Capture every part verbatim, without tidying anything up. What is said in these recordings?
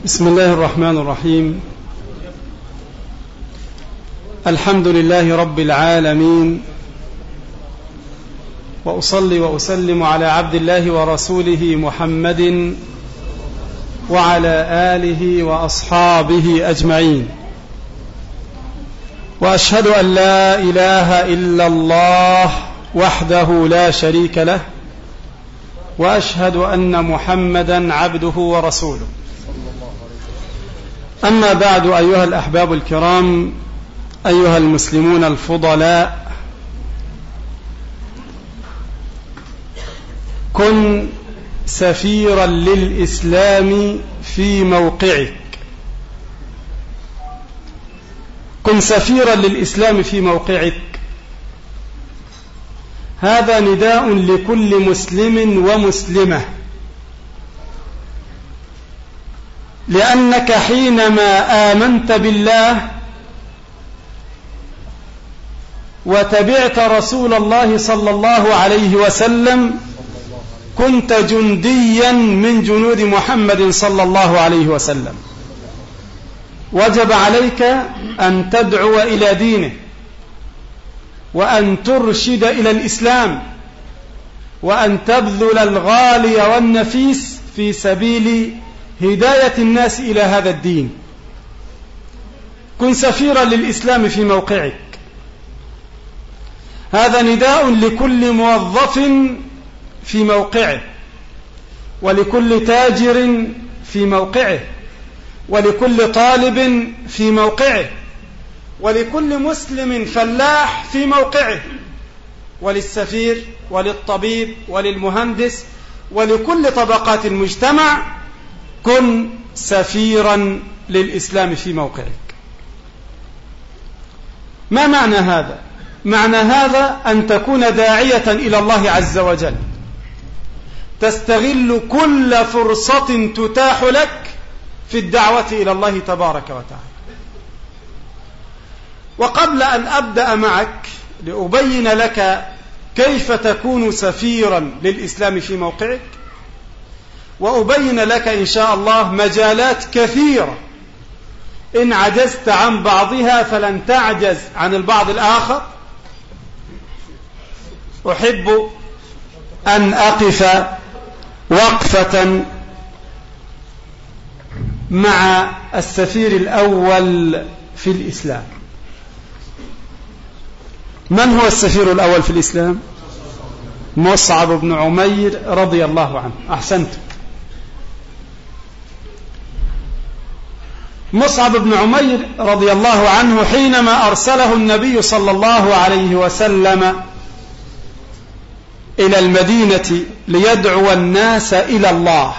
بسم الله الرحمن الرحيم. الحمد لله رب العالمين، وأصلي وأسلم على عبد الله ورسوله محمد وعلى آله وأصحابه أجمعين، وأشهد أن لا إله إلا الله وحده لا شريك له، وأشهد أن محمدا عبده ورسوله. أما بعد، أيها الأحباب الكرام، أيها المسلمون الفضلاء، كن سفيرا للإسلام في موقعك. كن سفيرا للإسلام في موقعك. هذا نداء لكل مسلم ومسلمة، لأنك حينما آمنت بالله وتبعت رسول الله صلى الله عليه وسلم كنت جنديا من جنود محمد صلى الله عليه وسلم. وجب عليك أن تدعو إلى دينه، وأن ترشد إلى الإسلام، وأن تبذل الغالي والنفيس في سبيل هداية الناس إلى هذا الدين. كن سفيرا للإسلام في موقعك. هذا نداء لكل موظف في موقعه، ولكل تاجر في موقعه، ولكل طالب في موقعه، ولكل مسلم فلاح في موقعه، وللسفير وللطبيب وللمهندس ولكل طبقات المجتمع. كن سفيرا للإسلام في موقعك. ما معنى هذا؟ معنى هذا أن تكون داعية إلى الله عز وجل، تستغل كل فرصة تتاح لك في الدعوة إلى الله تبارك وتعالى. وقبل أن أبدأ معك لأبين لك كيف تكون سفيرا للإسلام في موقعك، وأبين لك إن شاء الله مجالات كثيرة إن عجزت عن بعضها فلن تعجز عن البعض الآخر، أحب أن أقف وقفة مع السفير الأول في الإسلام. من هو السفير الأول في الإسلام؟ مصعب بن عمير رضي الله عنه. أحسنت. مصعب بن عمير رضي الله عنه حينما أرسله النبي صلى الله عليه وسلم إلى المدينة ليدعو الناس إلى الله،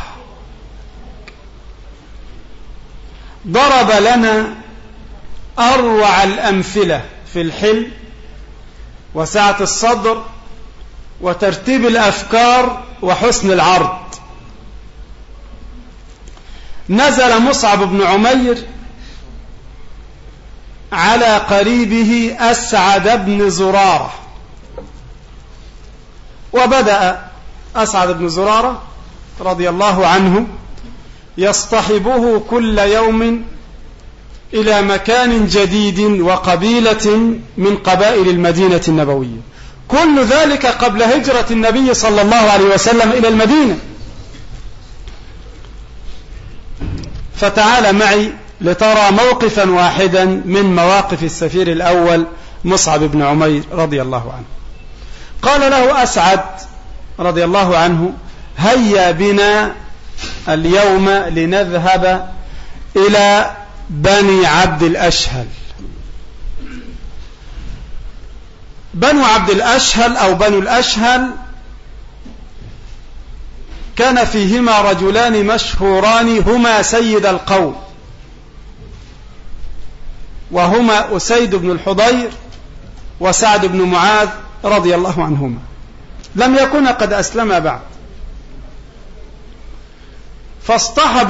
ضرب لنا أروع الأمثلة في الحلم وسعة الصدر وترتيب الأفكار وحسن العرض. نزل مصعب بن عمير على قريبه أسعد بن زرارة، وبدأ أسعد بن زرارة رضي الله عنه يصطحبه كل يوم إلى مكان جديد وقبيلة من قبائل المدينة النبوية. كل ذلك قبل هجرة النبي صلى الله عليه وسلم إلى المدينة. فتعال معي لترى موقفا واحدا من مواقف السفير الأول مصعب بن عمير رضي الله عنه. قال له أسعد رضي الله عنه: هيا بنا اليوم لنذهب إلى بني عبد الأشهل. بنو عبد الأشهل أو بنو الأشهل كان فيهما رجلان مشهوران هما سيد القوم، وهما أسيد بن الحضير وسعد بن معاذ رضي الله عنهما. لم يكن قد أسلم بعد، فاصطحب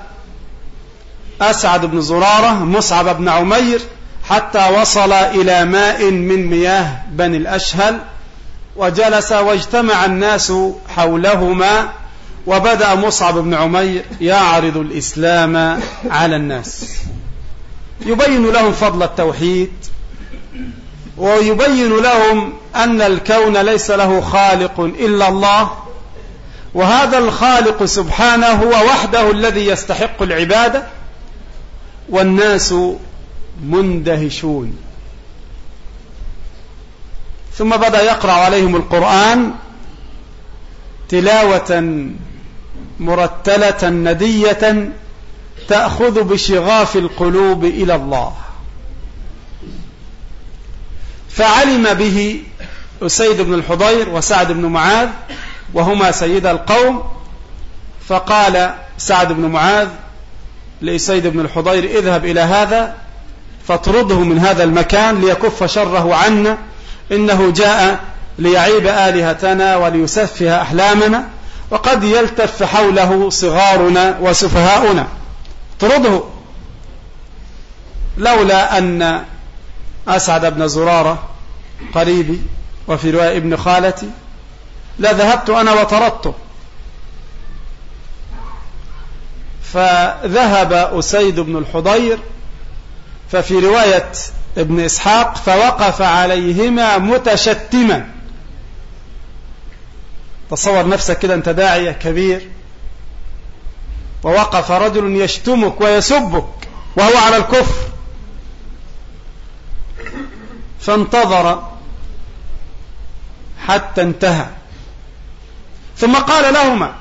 أسعد بن زرارة مصعب بن عمير حتى وصل إلى ماء من مياه بني الأشهل، وجلس واجتمع الناس حولهما وبدأ مصعب بن عمير يعرض الإسلام على الناس، يبين لهم فضل التوحيد، ويبين لهم أن الكون ليس له خالق إلا الله، وهذا الخالق سبحانه هو وحده الذي يستحق العبادة، والناس مندهشون. ثم بدأ يقرأ عليهم القرآن تلاوة مرتلة ندية تأخذ بشغاف القلوب إلى الله. فعلم به أسيد بن الحضير وسعد بن معاذ وهما سيدا القوم، فقال سعد بن معاذ لأسيد بن الحضير: اذهب إلى هذا فاطرده من هذا المكان ليكف شره عنا، إنه جاء ليعيب آلهتنا وليسفه أحلامنا، وقد يلتف حوله صغارنا وسفهاؤنا، اطرده. لولا أن أسعد بن زرارة قريبي وفي رواية ابن خالتي لذهبت أنا وطردته. فذهب أسيد بن الحضير، ففي رواية ابن إسحاق فوقف عليهما متشتما. تصور نفسك كده أنت داعية كبير ووقف رجل يشتمك ويسبك وهو على الكفر، فانتظر حتى انتهى، ثم قال لهما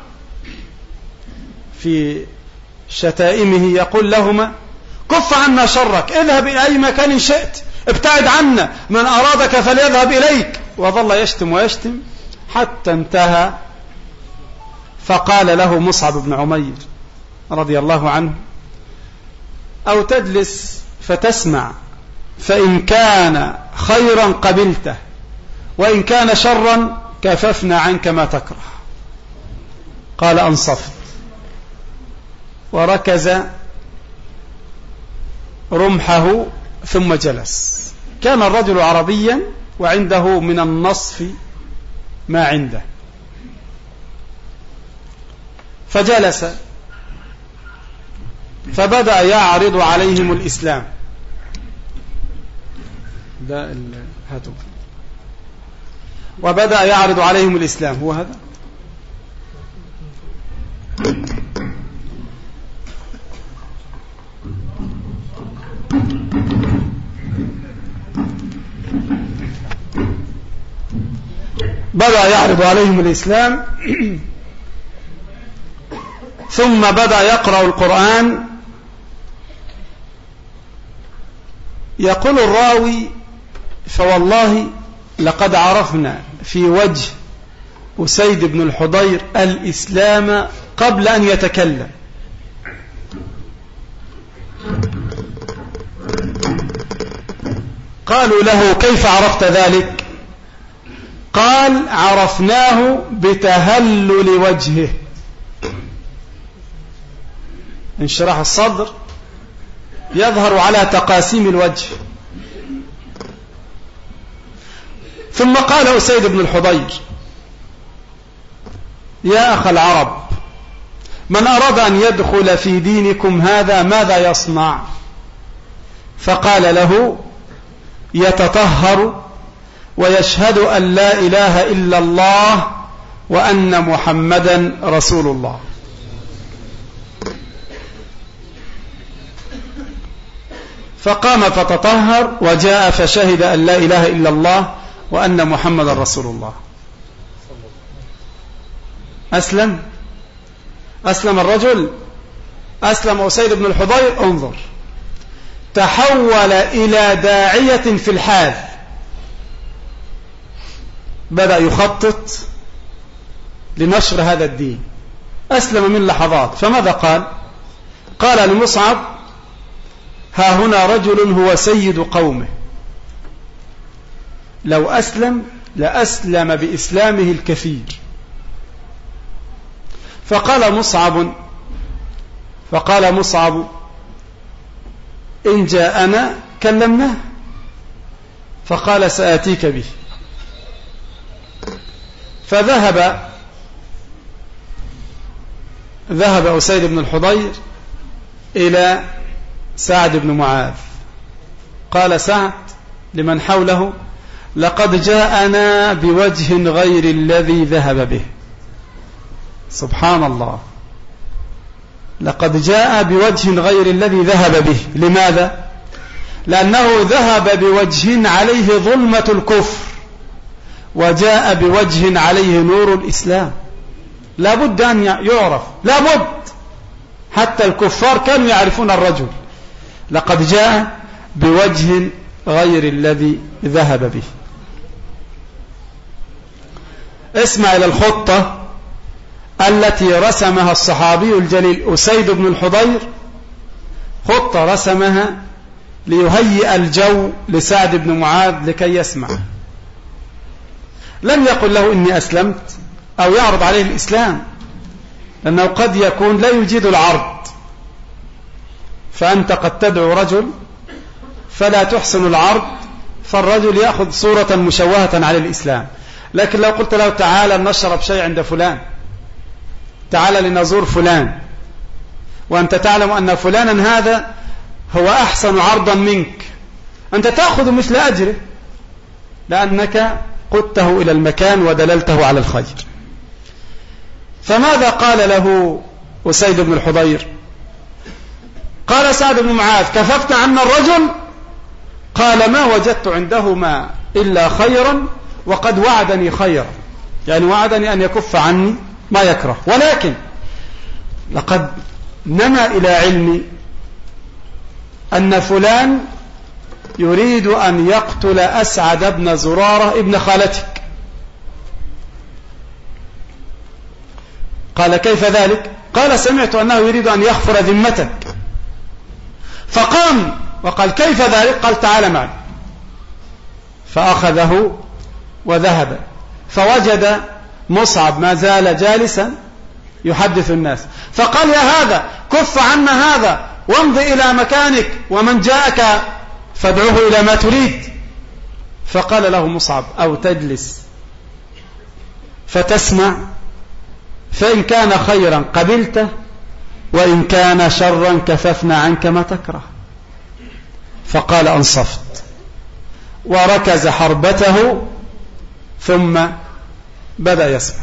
في شتائمه، يقول لهما: كف عنا شرك، اذهب إلى أي مكان شئت، ابتعد عنا، من أرادك فليذهب إليك. وظل يشتم ويشتم حتى انتهى. فقال له مصعب بن عمير رضي الله عنه: أو تجلس فتسمع، فإن كان خيرا قبلته، وإن كان شرا كففنا عنك ما تكره. قال: أنصفت. وركز رمحه ثم جلس. كان الرجل عربيا وعنده من النصف ما عنده، فجلس فبدأ يعرض عليهم الإسلام. ده هاتوا. وبدأ يعرض عليهم الإسلام. هو هذا. بدأ يعرض عليهم الإسلام، ثم بدأ يقرأ القرآن. يقول الراوي: فوالله لقد عرفنا في وجه أسيد بن الحضير الإسلام قبل أن يتكلم. قالوا له: كيف عرفت ذلك؟ قال: عرفناه بتهلل وجهه، انشراح الصدر يظهر على تقاسيم الوجه. ثم قال أسيد بن الحضير: يا أخ العرب، من أراد أن يدخل في دينكم هذا ماذا يصنع؟ فقال له: يتطهر ويشهد أن لا إله إلا الله وأن محمدا رسول الله. فقام فتطهر وجاء فشهد أن لا إله إلا الله وأن محمدا رسول الله. أسلم أسلم الرجل، أسلم أسيد بن الحضير. انظر، تحول إلى داعية في الحال، بدأ يخطط لنشر هذا الدين. أسلم من لحظات. فماذا قال؟ قال لمصعب: ها هنا رجل هو سيد قومه، لو أسلم لأسلم بإسلامه الكثير. فقال مصعب فقال مصعب: إن جاءنا كلمناه. فقال: سآتيك به. ذهب أسيد بن الحضير إلى سعد بن معاذ. قال سعد لمن حوله: لقد جاءنا بوجه غير الذي ذهب به. سبحان الله، لقد جاء بوجه غير الذي ذهب به. لماذا؟ لأنه ذهب بوجه عليه ظلمة الكفر، وجاء بوجه عليه نور الإسلام. لا بد أن يعرف، لا بد، حتى الكفار كانوا يعرفون الرجل. لقد جاء بوجه غير الذي ذهب به. اسمع إلى الخطة التي رسمها الصحابي الجليل أسيد بن الحضير، خطة رسمها ليهيئ الجو لسعد بن معاذ لكي يسمع. لم يقل له إني أسلمت أو يعرض عليه الإسلام، لأنه قد يكون لا يجيد العرض، فأنت قد تدعو رجل فلا تحسن العرض، فالرجل يأخذ صورة مشوهة على الإسلام. لكن لو قلت له: تعال نشرب شيء عند فلان، تعال لنزور فلان، وأنت تعلم أن فلانا هذا هو أحسن عرضا منك، أنت تأخذ مثل أجره، لأنك قدته إلى المكان ودللته على الخير. فماذا قال له أسيد بن الحضير؟ قال سعد بن معاذ: كففت عنا الرجل؟ قال: ما وجدت عنده ما إلا خيرا، وقد وعدني خيرا، يعني وعدني أن يكف عني ما يكره، ولكن لقد نما إلى علمي أن فلان يريد أن يقتل أسعد بن زرارة ابن خالتك. قال: كيف ذلك؟ قال: سمعت أنه يريد أن يغفر ذمتك. فقام وقال: كيف ذلك؟ قال: تعال معي. فأخذه وذهب، فوجد مصعب ما زال جالسا يحدث الناس، فقال: يا هذا، كف عنا هذا وامض إلى مكانك، ومن جاءك فادعوه إلى ما تريد. فقال له مصعب: أو تجلس فتسمع، فإن كان خيرا قبلته، وإن كان شرا كففنا عنك ما تكره. فقال: أنصفت، وركز حربته ثم بدأ يسمع.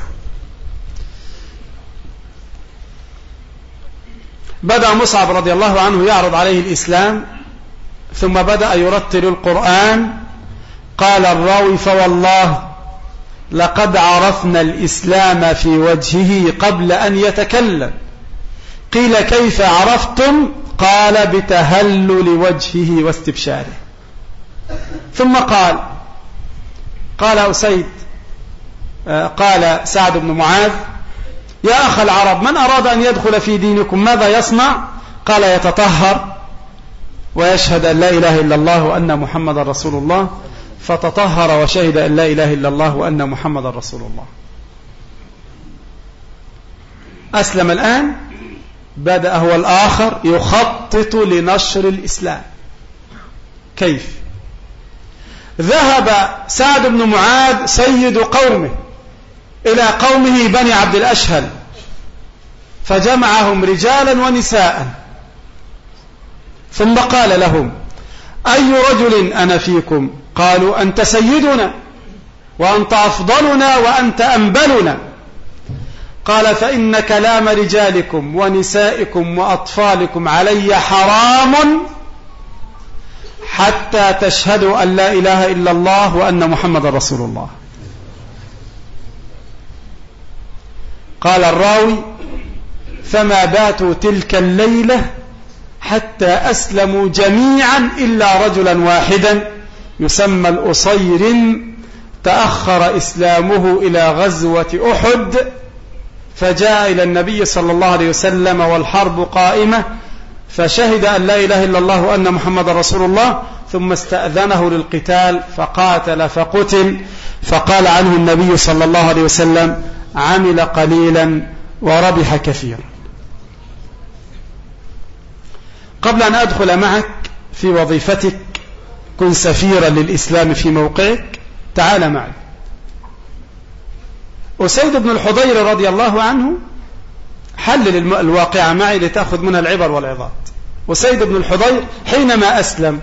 بدأ مصعب رضي الله عنه يعرض عليه الإسلام، ثم بدأ يرتل القرآن. قال الراوي: فوالله لقد عرفنا الإسلام في وجهه قبل أن يتكلم. قيل: كيف عرفتم؟ قال: بتهلل وجهه واستبشاره. ثم قال قال أسيد قال سعد بن معاذ: يا أخ العرب، من أراد أن يدخل في دينكم ماذا يصنع؟ قال: يتطهر ويشهد أن لا إله إلا الله وأن محمد رسول الله. فتطهر وشهد أن لا إله إلا الله وأن محمد رسول الله. أسلم الآن. بدأ هو الآخر يخطط لنشر الإسلام. كيف؟ ذهب سعد بن معاذ سيد قومه إلى قومه بني عبد الأشهل، فجمعهم رجالا ونساء، ثم قال لهم: أي رجل أنا فيكم؟ قالوا: أنت سيدنا، وأنت أفضلنا، وأنت أنبلنا. قال: فإن كلام رجالكم ونسائكم وأطفالكم علي حرام حتى تشهدوا أن لا إله إلا الله وأن محمد رسول الله. قال الراوي: فما باتوا تلك الليلة حتى أسلموا جميعا إلا رجلا واحدا يسمى الأصير، تأخر إسلامه إلى غزوة أحد، فجاء إلى النبي صلى الله عليه وسلم والحرب قائمة، فشهد أن لا إله إلا الله وأن محمد رسول الله، ثم استأذنه للقتال فقاتل فقتل. فقال عنه النبي صلى الله عليه وسلم: عمل قليلا وربح كثيرا. قبل أن أدخل معك في وظيفتك، كن سفيرا للإسلام في موقعك، تعال معي. أسيد بن الحضير رضي الله عنه حلل الواقع معي لتأخذ منها العبر والعظات. وسيد بن الحضير حينما أسلم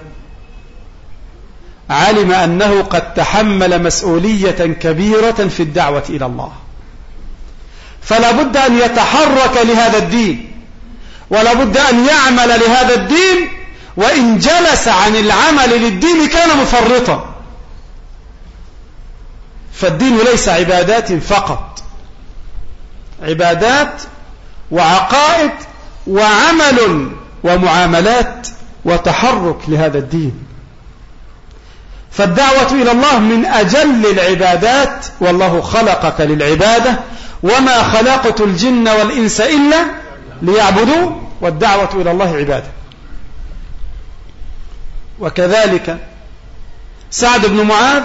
علم أنه قد تحمل مسؤولية كبيرة في الدعوة إلى الله، فلا بد أن يتحرك لهذا الدين، ولا بد أن يعمل لهذا الدين، وإن جلس عن العمل للدين كان مفرطا. فالدين ليس عبادات فقط، عبادات وعقائد وعمل ومعاملات وتحرك لهذا الدين. فالدعوة إلى الله من أجل العبادات، والله خلقك للعبادة، وما خلقت الجن والإنس إلا ليعبدوا، والدعوة إلى الله عبادة. وكذلك سعد بن معاذ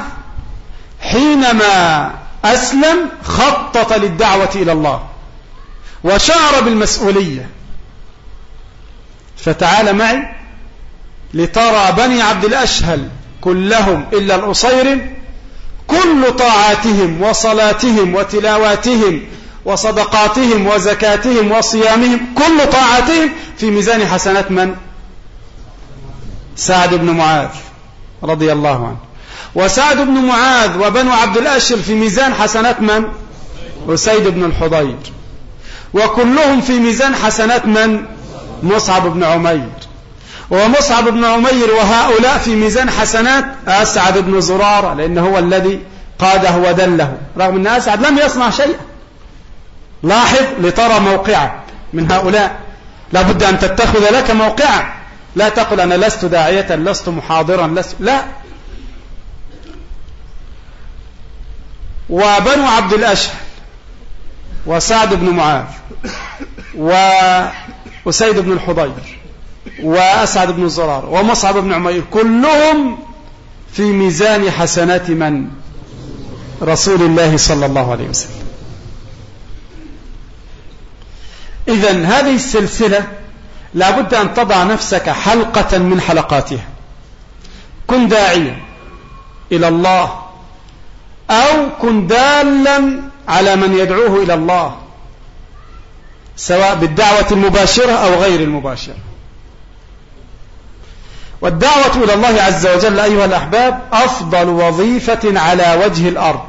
حينما أسلم خطط للدعوة إلى الله وشعر بالمسؤولية. فتعال معي لترى بني عبد الأشهل كلهم إلا الأصير كل طاعاتهم وصلاتهم وتلاواتهم وصدقاتهم وزكاتهم وصيامهم كل طاعاتهم في ميزان حسنات من؟ سعد بن معاذ رضي الله عنه. وسعد بن معاذ وبنو عبد الأشهل في ميزان حسنات من؟ أسيد بن الحضير. وكلهم في ميزان حسنات من؟ مصعب بن عمير. ومصعب بن عمير وهؤلاء في ميزان حسنات أسعد بن زرارة، لأنه هو الذي قاده ودله، رغم أن أسعد لم يصنع شيئا. لاحظ لترى موقعا من هؤلاء، لا بد أن تتخذ لك موقعا، لا تقل أنا لست داعية، لست محاضرا، لست، لا. وبنو عبد الأشهل وسعد بن معاذ وأسيد بن الحضير وأسعد بن زرار ومصعب بن عمير كلهم في ميزان حسنات من؟ رسول الله صلى الله عليه وسلم. إذن هذه السلسلة لا بد أن تضع نفسك حلقة من حلقاتها. كن داعيا إلى الله، أو كن دالا على من يدعوه إلى الله، سواء بالدعوة المباشرة أو غير المباشرة. والدعوة إلى الله عز وجل أيها الأحباب أفضل وظيفة على وجه الأرض.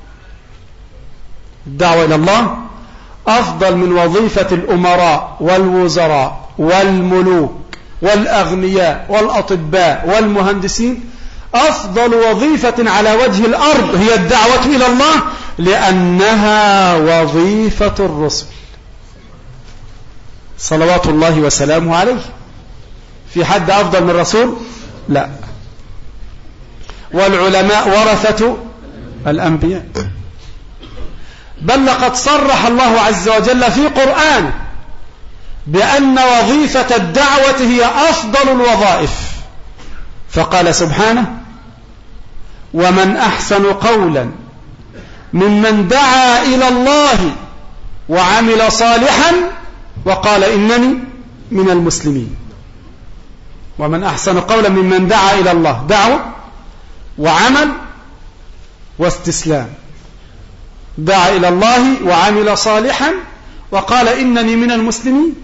الدعوة إلى الله أفضل من وظيفة الأمراء والوزراء والملوك والأغنياء والأطباء والمهندسين. أفضل وظيفة على وجه الأرض هي الدعوة إلى الله، لأنها وظيفة الرسل صلوات الله وسلامه عليه. في حد أفضل من الرسول؟ لا. والعلماء ورثة الأنبياء، بل لقد صرح الله عز وجل في قرآنه بأن وظيفة الدعوة هي أفضل الوظائف، فقال سبحانه: ومن أحسن قولا ممن دعا إلى الله وعمل صالحا وقال إنني من المسلمين. ومن أحسن قولا ممن دعا إلى الله، دعوة وعمل واستسلام. دعا إلى الله وعمل صالحا وقال إنني من المسلمين.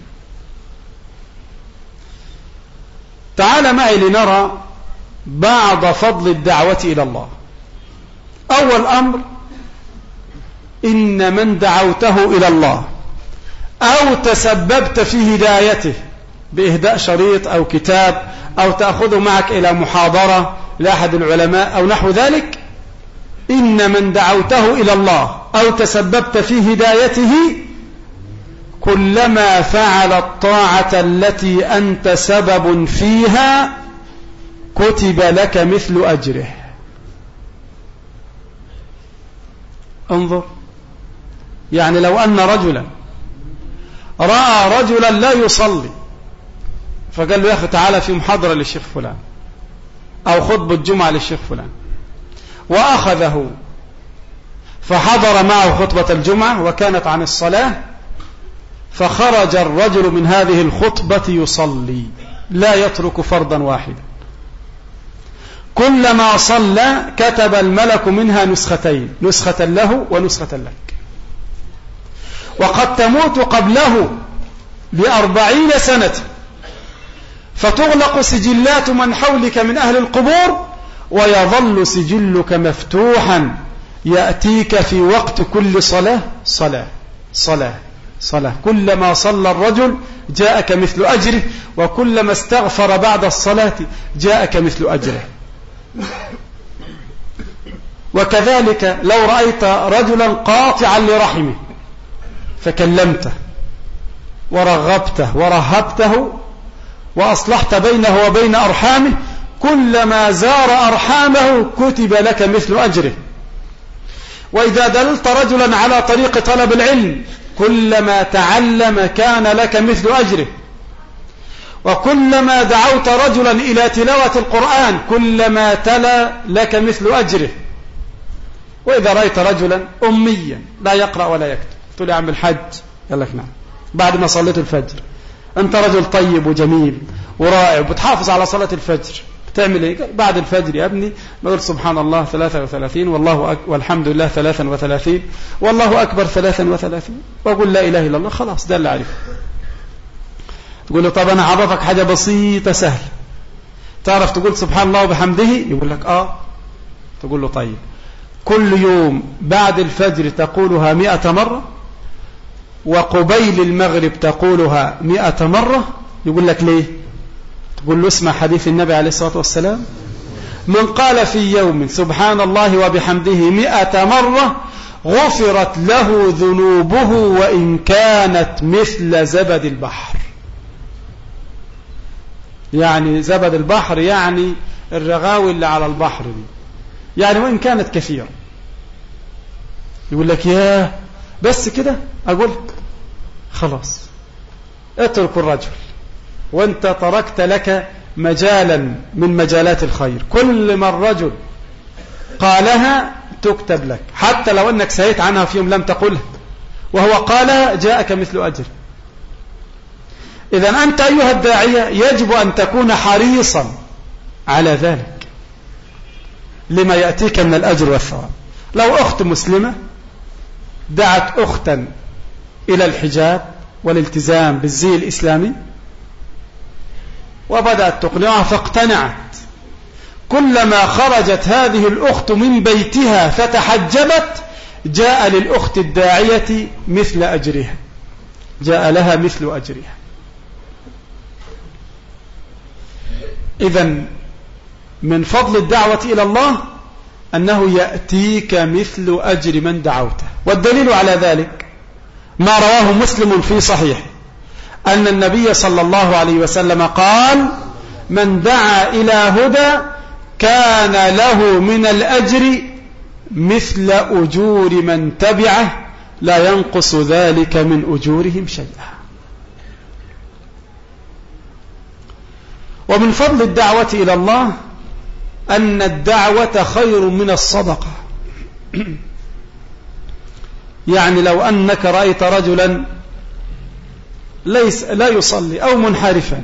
تعال معي لنرى بعض فضل الدعوة إلى الله. أول أمر: إن من دعوته إلى الله أو تسببت في هدايته بإهداء شريط أو كتاب أو تأخذه معك إلى محاضرة لأحد العلماء أو نحو ذلك، إن من دعوته إلى الله أو تسببت في هدايته كلما فعل الطاعة التي أنت سبب فيها كتب لك مثل أجره. انظر، يعني لو أن رجلا رأى رجلا لا يصلي فقال له يا أخي تعالى في محاضرة للشيخ فلان أو خطبة جمعة للشيخ فلان، وأخذه فحضر معه خطبة الجمعة وكانت عن الصلاة، فخرج الرجل من هذه الخطبة يصلي لا يترك فرضا واحدا، كلما صلى كتب الملك منها نسختين، نسخة له ونسخة لك. وقد تموت قبله بأربعين سنة، فتغلق سجلات من حولك من أهل القبور، ويظل سجلك مفتوحا يأتيك في وقت كل صلاة صلاة صلاة صلاة. كلما صلى الرجل جاءك مثل أجره، وكلما استغفر بعد الصلاة جاءك مثل أجره. وكذلك لو رأيت رجلا قاطعا لرحمه فكلمته ورغبته ورهبته وأصلحت بينه وبين أرحامه، كلما زار أرحامه كتب لك مثل أجره. وإذا دللت رجلا على طريق طلب العلم كلما تعلم كان لك مثل أجره. وكلما دعوت رجلا إلى تلاوة القرآن كلما تلا لك مثل أجره. وإذا رأيت رجلا أميا لا يقرأ ولا يكتب تقول يا عم الحج، قال لك نعم، بعد ما صليت الفجر أنت رجل طيب وجميل ورائع وبتحافظ على صلاة الفجر، بتعمل إيه؟ بعد الفجر يا ابني نقول سبحان الله ثلاثة وثلاثين، والله أك... والحمد لله ثلاثا وثلاثين، والله أكبر ثلاثا وثلاثين، وأقول لا إله إلا الله. خلاص ده اللي عارفه. تقول له طب أنا عرفك حاجة بسيطة سهلة، تعرف تقول سبحان الله وبحمده؟ يقول لك آه. تقول له طيب كل يوم بعد الفجر تقولها مئة مرة، وقبيل المغرب تقولها مئة مرة. يقول لك ليه؟ تقول له اسمع حديث النبي عليه الصلاة والسلام: من قال في يوم سبحان الله وبحمده مئة مرة غفرت له ذنوبه وإن كانت مثل زبد البحر. يعني زبد البحر يعني الرغاوي اللي على البحر دي، يعني وإن كانت كثيرة. يقول لك ياه بس كده؟ أقول خلاص اترك الرجل، وانت تركت لك مجالا من مجالات الخير، كل ما الرجل قالها تكتب لك، حتى لو انك سهيت عنها في يوم لم تقلها وهو قالها جاءك مثل أجر. إذن أنت أيها الداعية يجب أن تكون حريصا على ذلك لما يأتيك من الأجر والثواب. لو أخت مسلمة دعت أختا إلى الحجاب والالتزام بالزي الإسلامي وبدأت تقنعها فاقتنعت، كلما خرجت هذه الأخت من بيتها فتحجبت جاء للأخت الداعية مثل أجرها، جاء لها مثل أجرها. إذن من فضل الدعوة إلى الله أنه يأتيك مثل أجر من دعوته. والدليل على ذلك ما رواه مسلم في صحيح أن النبي صلى الله عليه وسلم قال: من دعا إلى هدى كان له من الأجر مثل أجور من تبعه لا ينقص ذلك من أجورهم شيئا. ومن فضل الدعوة إلى الله أن الدعوة خير من الصدقة. يعني لو أنك رأيت رجلا ليس لا يصلي أو منحرفا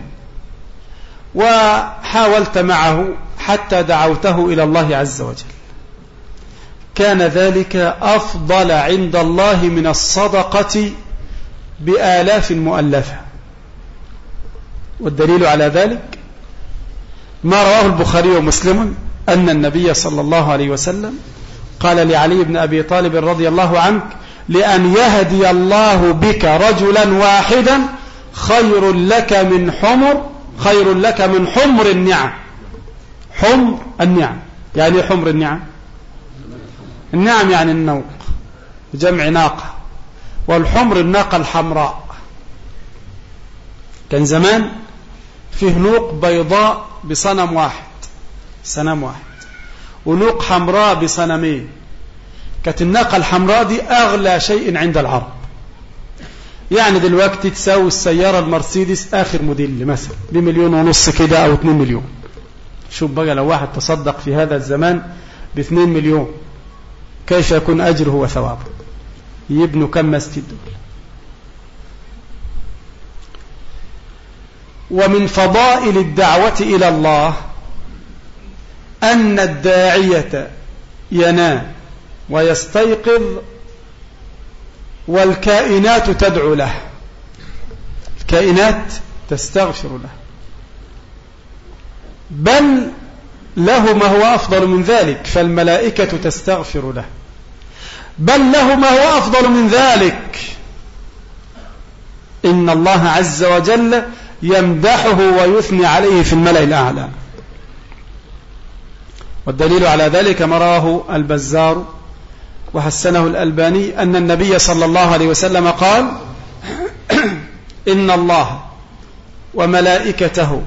وحاولت معه حتى دعوته إلى الله عز وجل، كان ذلك أفضل عند الله من الصدقة بآلاف مؤلفة. والدليل على ذلك ما رواه البخاري ومسلم أن النبي صلى الله عليه وسلم قال لعلي بن أبي طالب رضي الله عنه: لأن يهدي الله بك رجلا واحدا خير لك من حمر خير لك من حمر النعم. حمر النعم يعني حمر النعم، النعم يعني النوق، جمع ناقة، والحمر الناقة الحمراء. كان زمان فيه نوق بيضاء بصنم واحد، صنم واحد، ونوق حمراء بصنمين. كانت الناقة الحمراء دي أغلى شيء عند العرب، يعني دلوقتي تساوي السيارة المرسيدس آخر موديل مثلا بمليون ونص كده أو اتنين مليون. شوف بقى لو واحد تصدق في هذا الزمان باثنين مليون كيف يكون أجره وثوابه؟ يبنوا كم مسجد دول. ومن فضائل الدعوة إلى الله أن الداعية ينام ويستيقظ والكائنات تدعو له، الكائنات تستغفر له، بل له ما هو أفضل من ذلك، فالملائكة تستغفر له، بل له ما هو أفضل من ذلك، إن الله عز وجل يمدحه ويثني عليه في الملأ الأعلى. والدليل على ذلك ما رواه البزار وحسنه الألباني أن النبي صلى الله عليه وسلم قال: إن الله وملائكته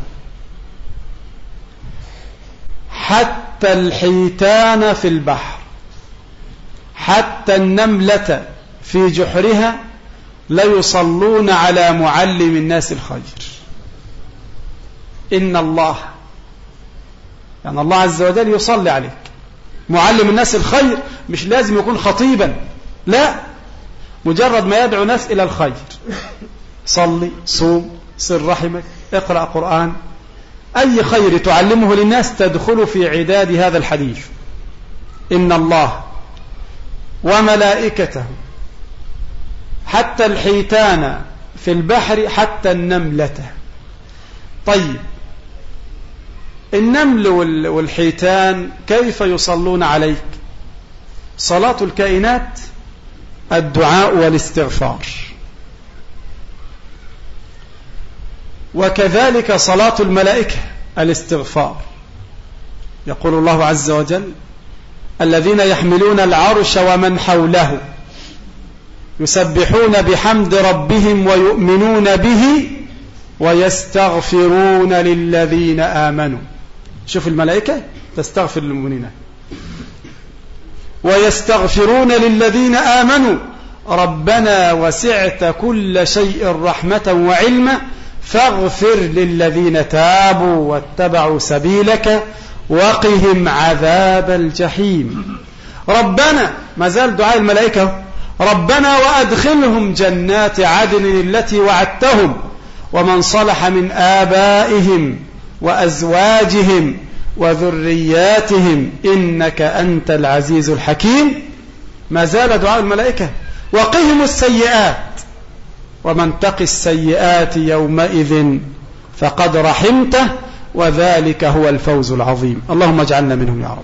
حتى الحيتان في البحر حتى النملة في جحرها ليصلون على معلم الناس الخير. إن الله، يعني الله عز وجل يصلي عليك، معلم الناس الخير، مش لازم يكون خطيبا، لا، مجرد ما يدعو ناس إلى الخير، صلي، صوم، صل رحمك، اقرأ قرآن، أي خير تعلمه للناس تدخل في عداد هذا الحديث. إن الله وملائكته حتى الحيتان في البحر حتى النملة. طيب النمل والحيتان كيف يصلون عليك؟ صلاة الكائنات الدعاء والاستغفار، وكذلك صلاة الملائكة الاستغفار. يقول الله عز وجل: الذين يحملون العرش ومن حوله يسبحون بحمد ربهم ويؤمنون به ويستغفرون للذين آمنوا. شوف الملائكة تستغفر للمؤمنين، ويستغفرون للذين آمنوا ربنا وسعت كل شيء رحمة وعلما فاغفر للذين تابوا واتبعوا سبيلك وقهم عذاب الجحيم. ربنا، ما زال دعاء الملائكة، ربنا وأدخلهم جنات عدن التي وعدتهم ومن صلح من آبائهم وأزواجهم وذرياتهم إنك أنت العزيز الحكيم. ما زال دعاء الملائكة. وقهم السيئات ومن تق السيئات يومئذ فقد رحمته وذلك هو الفوز العظيم. اللهم اجعلنا منهم يا رب.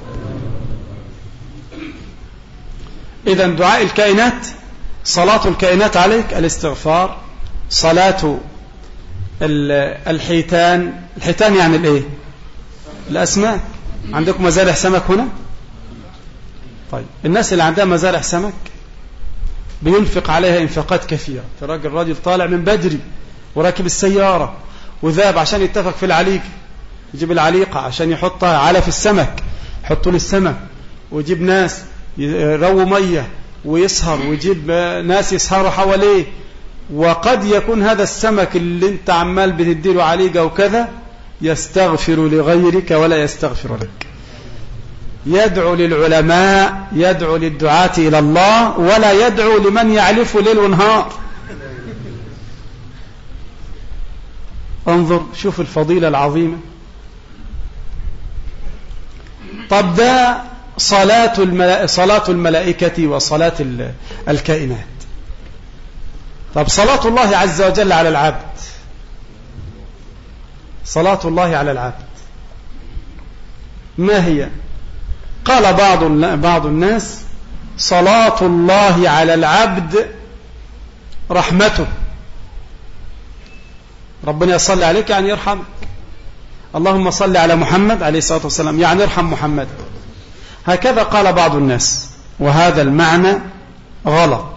إذن دعاء الكائنات، صلاة الكائنات عليك الاستغفار، صلاة الحيتان، الحيتان يعني الايه؟ الأسماك. عندكم مزارع سمك هنا؟ طيب الناس اللي عندها مزارع سمك بينفق عليها انفاقات كثيرة. في راجل راجل طالع من بدري وراكب السيارة وذهب عشان يتفق في العليق، يجيب العليقة عشان يحطها على في السمك، يحطوا له السمك، ويجيب ناس يرووا مية ويسهر، ويجيب ناس يسهروا حواليه. وقد يكون هذا السمك اللي انت عمال بتديله عليقة وكذا يستغفر لغيرك ولا يستغفر لك، يدعو للعلماء، يدعو للدعاة إلى الله، ولا يدعو لمن يعلف ليل ونهار. انظر، شوف الفضيلة العظيمة. طب ده صلاة الملائكة, صلاة الملائكة وصلاة الكائنات. طب صلاة الله عز وجل على العبد، صلاة الله على العبد ما هي؟ قال بعض بعض الناس: صلاة الله على العبد رحمته. ربنا يصلي عليك يعني يرحمك. اللهم صل على محمد عليه الصلاة والسلام يعني ارحم محمد. هكذا قال بعض الناس، وهذا المعنى غلط.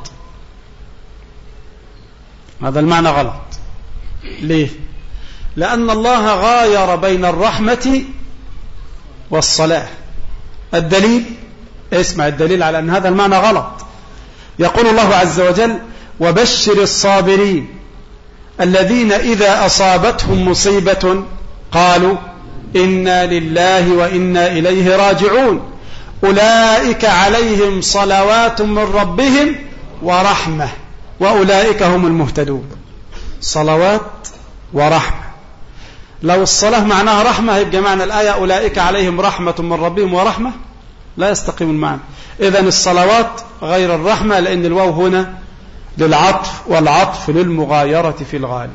هذا المعنى غلط. ليه؟ لأن الله غاير بين الرحمة والصلاة. الدليل، اسمع الدليل على أن هذا المعنى غلط. يقول الله عز وجل: وبشر الصابرين الذين إذا أصابتهم مصيبة قالوا إنا لله وإنا إليه راجعون أولئك عليهم صلوات من ربهم ورحمة وأولئك هم المهتدون. صلوات ورحمة. لو الصلاة معناها رحمة هيبقى معنى الآية أولئك عليهم رحمة من ربهم ورحمة، لا يستقيم المعنى. إذن الصلوات غير الرحمة، لأن الواو هنا للعطف والعطف للمغايرة في الغالب.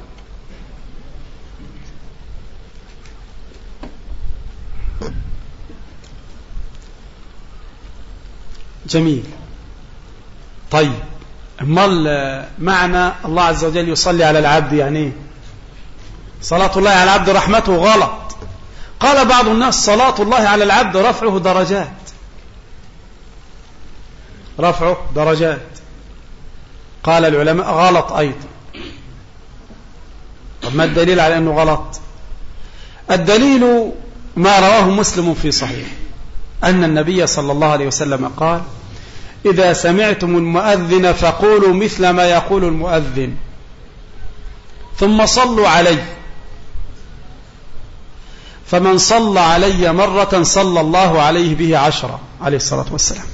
جميل. طيب امال معنى الله عز وجل يصلي على العبد يعني ايه؟ صلاة الله على العبد رحمته غلط. قال بعض الناس صلاة الله على العبد رفعه درجات، رفعه درجات. قال العلماء غلط أيضا. طب ما الدليل على أنه غلط؟ الدليل ما رواه مسلم في صحيح أن النبي صلى الله عليه وسلم قال إذا سمعتم المؤذن فقولوا مثل ما يقول المؤذن ثم صلوا علي، فمن صلى علي مرة صلى الله عليه به عشرة، عليه الصلاة والسلام.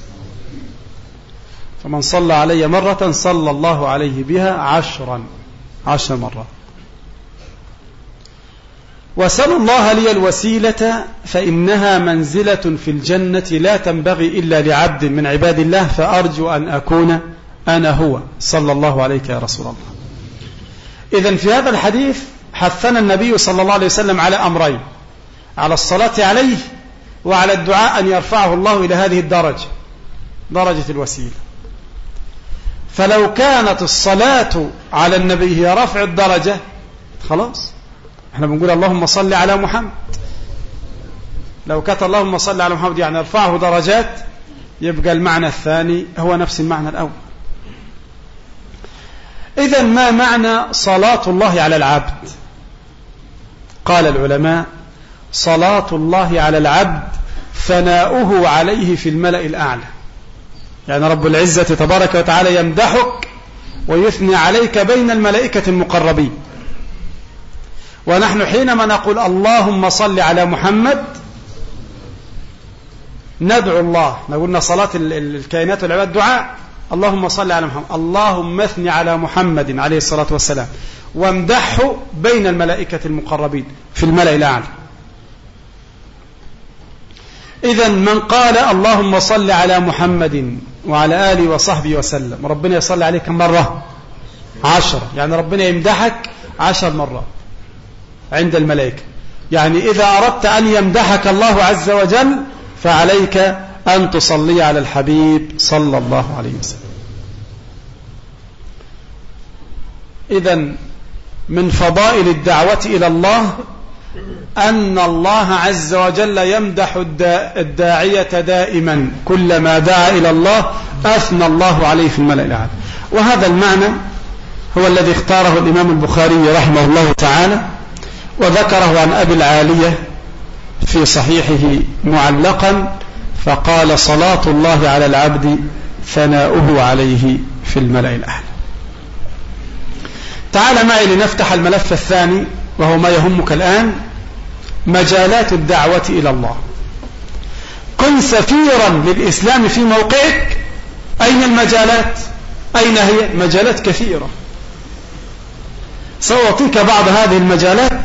فمن صلى علي مرة صلى الله عليه بها عشرا، عشر مرات. وسلوا الله لي الوسيلة فإنها منزلة في الجنة لا تنبغي إلا لعبد من عباد الله، فأرجو أن أكون أنا هو صلى الله عليك يا رسول الله. إذن في هذا الحديث حثنا النبي صلى الله عليه وسلم على أمرين: على الصلاة عليه وعلى الدعاء أن يرفعه الله إلى هذه الدرجة، درجة الوسيلة. فلو كانت الصلاة على النبي هي رفع الدرجة خلاص احنا بنقول اللهم صل على محمد. لو كانت اللهم صل على محمد يعني ارفعه درجات، يبقى المعنى الثاني هو نفس المعنى الأول. إذن ما معنى صلاة الله على العبد؟ قال العلماء صلاة الله على العبد ثناؤه عليه في الملأ الأعلى، يعني رب العزة تبارك وتعالى يمدحك ويثني عليك بين الملائكة المقربين. ونحن حينما نقول اللهم صل على محمد ندعو الله، نقولنا صلاة الكائنات والعباد دعاء، اللهم صل على محمد، اللهم اثني على محمد عليه الصلاة والسلام وامدحه بين الملائكة المقربين في الملأ الأعلى. إذن من قال اللهم صل على محمد وعلى آله وصحبه وسلم ربنا يصلي عليه كم مرة؟ عشر، يعني ربنا يمدحك عشر مرات عند الملائكة. يعني إذا أردت أن يمدحك الله عز وجل فعليك أن تصلي على الحبيب صلى الله عليه وسلم. إذن من فضائل الدعوة إلى الله أن الله عز وجل يمدح الداعية دائما، كلما دعا إلى الله أثنى الله عليه في الملأ الأعلى. وهذا المعنى هو الذي اختاره الإمام البخاري رحمه الله تعالى، وذكره عن أبي العالية في صحيحه معلقا، فقال صلاة الله على العبد ثناؤه عليه في الملأ الأعلى. تعال معي لنفتح الملف الثاني وهو ما يهمك الآن، مجالات الدعوة إلى الله. كن سفيرا للإسلام في موقعك. أين المجالات؟ أين هي؟ مجالات كثيرة، سأعطيك بعض هذه المجالات.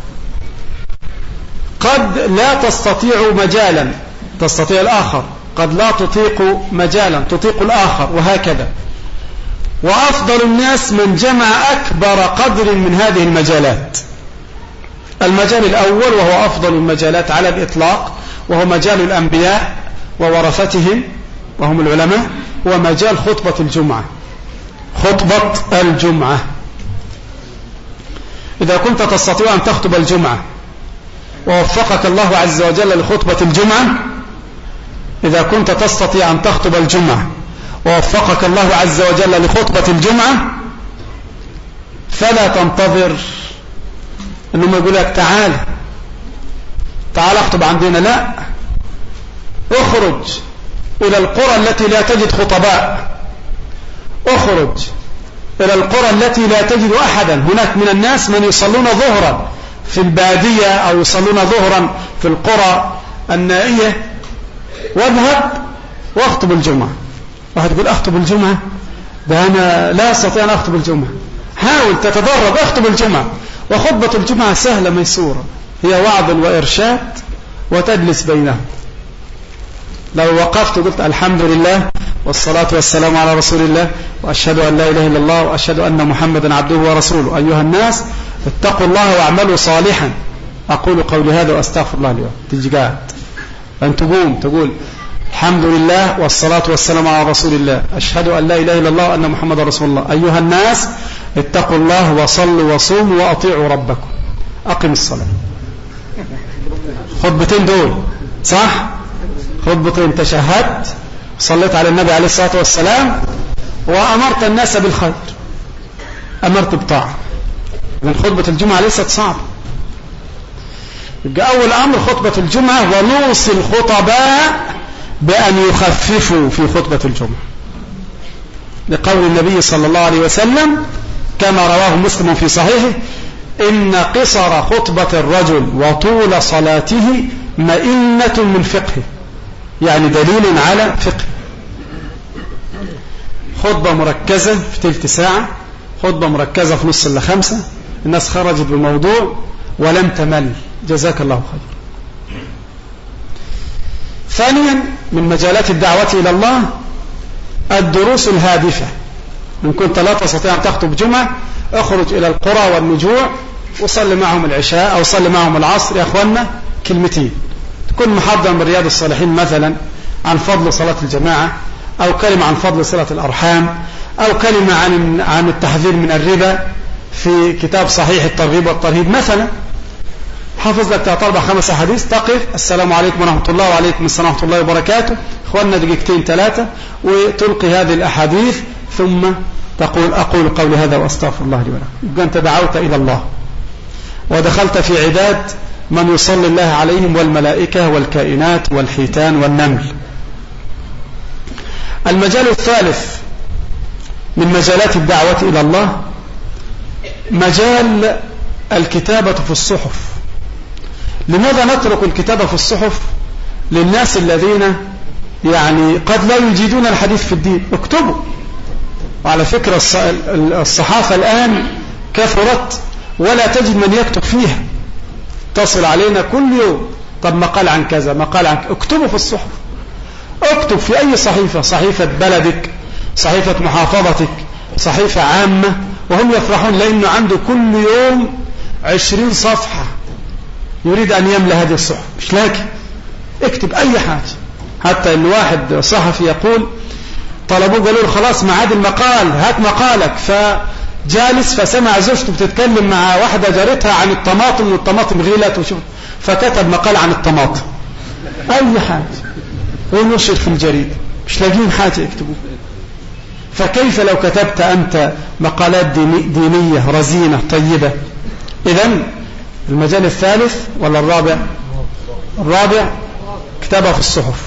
قد لا تستطيع مجالا تستطيع الآخر، قد لا تطيق مجالا تطيق الآخر، وهكذا. وأفضل الناس من جمع أكبر قدر من هذه المجالات. المجال الأول وهو أفضل المجالات على الإطلاق وهو مجال الأنبياء وورثتهم وهم العلماء، هو مجال خطبة الجمعة. خطبة الجمعة، إذا كنت تستطيع أن تخطب الجمعة ووفقك الله عز وجل لخطبة الجمعة، إذا كنت تستطيع أن تخطب الجمعة ووفقك الله عز وجل لخطبة الجمعة، فلا تنتظر أنه ما يقول لك تعال تعال اخطب عندنا، لا، اخرج إلى القرى التي لا تجد خطباء، اخرج إلى القرى التي لا تجد أحدا. هناك من الناس من يصلون ظهرا في البادية أو يصلون ظهرا في القرى النائية، واذهب واخطب الجمعة. واحد يقول أخطب الجمعة، ده أنا لا أستطيع أن أخطب الجمعة. حاول تتدرب، اخطب الجمعة. وخطبة الجمعة سهلة ميسورة، هي وعظ وإرشاد وتجلس بينهم. لو وقفت وقلت الحمد لله والصلاة والسلام على رسول الله وأشهد أن لا إله إلا الله وأشهد أن محمدا عبده ورسوله. أيها الناس اتقوا الله واعملوا صالحا. أقول قولي هذا وأستغفر الله اليوم. تجي قاعد أن تقوم تقول الحمد لله والصلاة والسلام على رسول الله أشهد أن لا إله إلا الله وأن محمدا رسول الله. أيها الناس اتقوا الله وصلوا وصوموا وأطيعوا ربكم. أقم الصلاة. خطبتين دول صح؟ خطبتين تشهدت صليت على النبي عليه الصلاة والسلام وأمرت الناس بالخير أمرت بطاعة. من خطبة الجمعة ليست صعبة. يبقى أول أمر خطبة الجمعة ونوصي الخطباء بأن يخففوا في خطبة الجمعة لقول النبي صلى الله عليه وسلم كما رواه مسلم في صحيحه إن قصر خطبة الرجل وطول صلاته مئنة من فقهه يعني دليل على فقه. خطبة مركزة في تلت ساعة خطبة مركزة في نص إلا خمسة الناس خرجت بموضوع ولم تمل جزاك الله خير. ثانيا من مجالات الدعوة إلى الله الدروس الهادفة. إن كنت لا تستطيع أن تخطب جمعة اخرج إلى القرى والنجوع وصل معهم العشاء أو صل معهم العصر. يا أخوانا كلمتين تكون محضرا من رياض الصالحين مثلا عن فضل صلاة الجماعة أو كلمة عن فضل صلة الأرحام أو كلمة عن عن التحذير من الربا في كتاب صحيح الترغيب والترهيب مثلا. حافظ لك ثلاث أربع خمس أحاديث تقف السلام عليكم ورحمة الله وعليكم السلام ورحمة الله وبركاته إخواننا دقيقتين ثلاثة وتلقي هذه الأحاديث ثم تقول أقول قولي هذا وأستغفر الله لي ولكم. يبقى أنت دعوت إلى الله ودخلت في عداد من يصلي الله عليهم والملائكة والكائنات والحيتان والنمل. المجال الثالث من مجالات الدعوة إلى الله مجال الكتابة في الصحف. لماذا نترك الكتابة في الصحف للناس الذين يعني قد لا يجيدون الحديث في الدين؟ اكتبوا. وعلى فكرة الصحافة الآن كثرت ولا تجد من يكتب فيها تصل علينا كل يوم طب مقال عن كذا مقال عن كذا. اكتبوا في الصحف اكتب في أي صحيفة صحيفة بلدك صحيفة محافظتك صحيفة عامة وهم يفرحون لأنه عنده كل يوم عشرين صفحة يريد أن يملأ هذه الصحف مش لاقي. اكتب أي حاجة. حتى أن واحد صحفي يقول طلبوه قالوا له خلاص معاد المقال هات مقالك فجالس فسمع زوجته بتتكلم مع واحدة جارتها عن الطماطم والطماطم غيلت وشوف فكتب مقال عن الطماطم أي حاجة ونشر في الجريدة مش لاقين حاجة يكتبوه. فكيف لو كتبت أنت مقالات ديني دينية رزينة طيبة؟ إذن المجال الثالث ولا الرابع؟ الرابع كتابة في الصحف.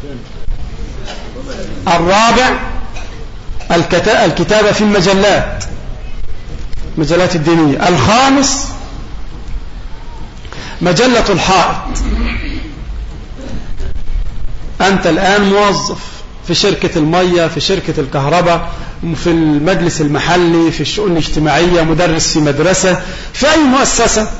الرابع الكتابة في المجلات مجلات الدينية. الخامس مجلة الحائط. أنت الآن موظف في شركة المية في شركة الكهرباء في المجلس المحلي في الشؤون الاجتماعية مدرس في مدرسة في أي مؤسسة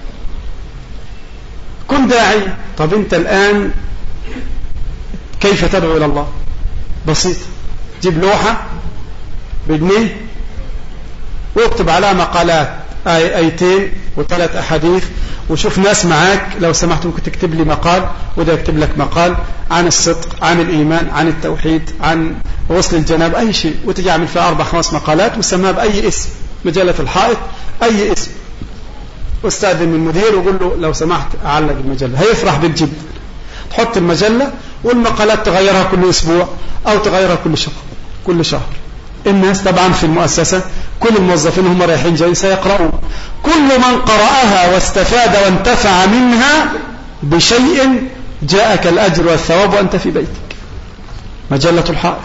كن داعي. طب أنت الآن كيف تدعو إلى الله؟ بسيط جيب لوحة بجنيه واكتب عليها مقالات آي ايتين وثلاث أحاديث وشوف ناس معاك لو سمحت ممكن تكتب لي مقال وده يكتب لك مقال عن الصدق عن الإيمان عن التوحيد عن غسل الجناب أي شيء وتجعل فيها أربع خمس مقالات وسماها بأي اسم مجلة الحائط أي اسم واستأذن من المدير وقول له لو سمحت أعلق المجلة هيفرح بك جدا. تحط المجلة والمقالات تغيرها كل أسبوع أو تغيرها كل شهر كل شهر. الناس طبعا في المؤسسة كل الموظفين هم رايحين جايين سيقرؤون كل من قرأها واستفاد وانتفع منها بشيء جاءك الأجر والثواب وأنت في بيتك. مجلة الحائط.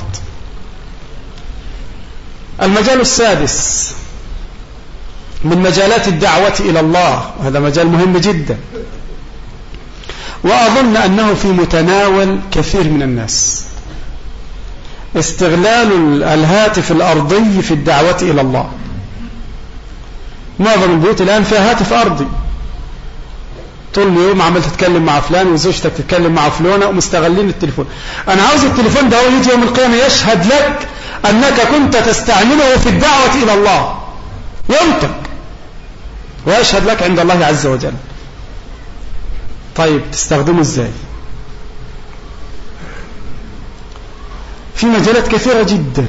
المجال السادس من مجالات الدعوة إلى الله وهذا مجال مهم جدا وأظن أنه في متناول كثير من الناس استغلال الهاتف الأرضي في الدعوة إلى الله. معظم البيوت الآن فيها هاتف أرضي طول اليوم عمال تتكلم مع فلان وزوجتك تتكلم مع فلانة ومستغلين التليفون. أنا عاوز التليفون ده يجي يوم القيامة يشهد لك أنك كنت تستعمله في الدعوة إلى الله، ينطق ويشهد لك عند الله عز وجل. طيب تستخدمه ازاي؟ في مجالات كثيرة جدا،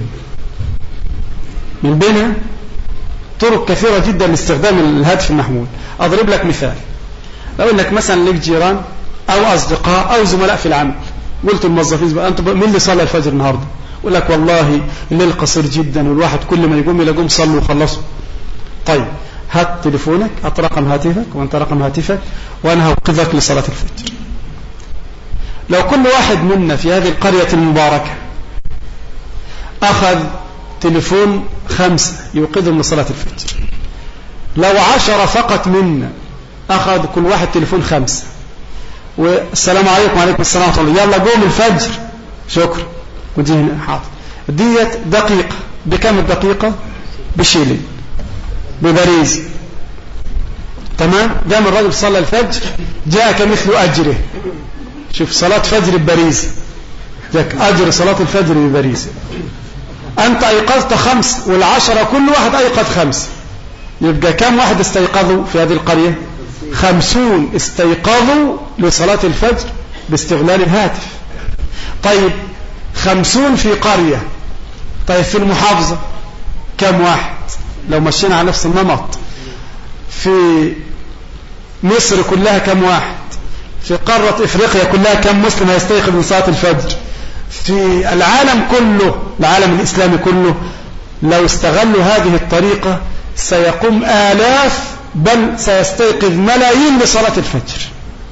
من بينها طرق كثيرة جدا لاستخدام الهاتف المحمول. أضرب لك مثال. أقول لك مثلا لك جيران أو أصدقاء أو زملاء في العمل، قلت الموظفين أنتم مين اللي صلى الفجر النهاردة؟ يقول لك والله الليل قصير جدا والواحد كل ما يقوم يقوم صلوا وخلصوا. طيب هات تليفونك، هات رقم هاتفك وانت رقم هاتفك وانا هوقظك لصلاة الفجر. لو كل واحد منا في هذه القرية المباركة أخذ تليفون خمسة يوقظهم لصلاة الفجر، لو عشرة فقط منا أخذ كل واحد تليفون خمسة والسلام عليكم وعليكم السلام ورحمة الله، يلا قوم الفجر، شكرا ودي هنا حاضر، ديت دقيقة. بكم الدقيقة؟ بشيلين ببريز. تمام؟ دام الرجل صلى الفجر جاءك مثل أجره. شوف صلاة فجر ببريز، جاءك أجر صلاة الفجر ببريز. أنت أيقظت خمس والعشرة كل واحد أيقظ خمس، يبقى كم واحد استيقظوا في هذه القرية؟ خمسون استيقظوا لصلاة الفجر باستغلال الهاتف. طيب خمسون في قرية، طيب في المحافظة كم واحد؟ لو مشينا على نفس النمط في مصر كلها كم واحد؟ في قارة إفريقيا كلها كم مسلم يستيقظ من صلاة الفجر؟ في العالم كله، العالم الإسلامي كله، لو استغلوا هذه الطريقة سيقوم آلاف بل سيستيقظ ملايين لصلاة الفجر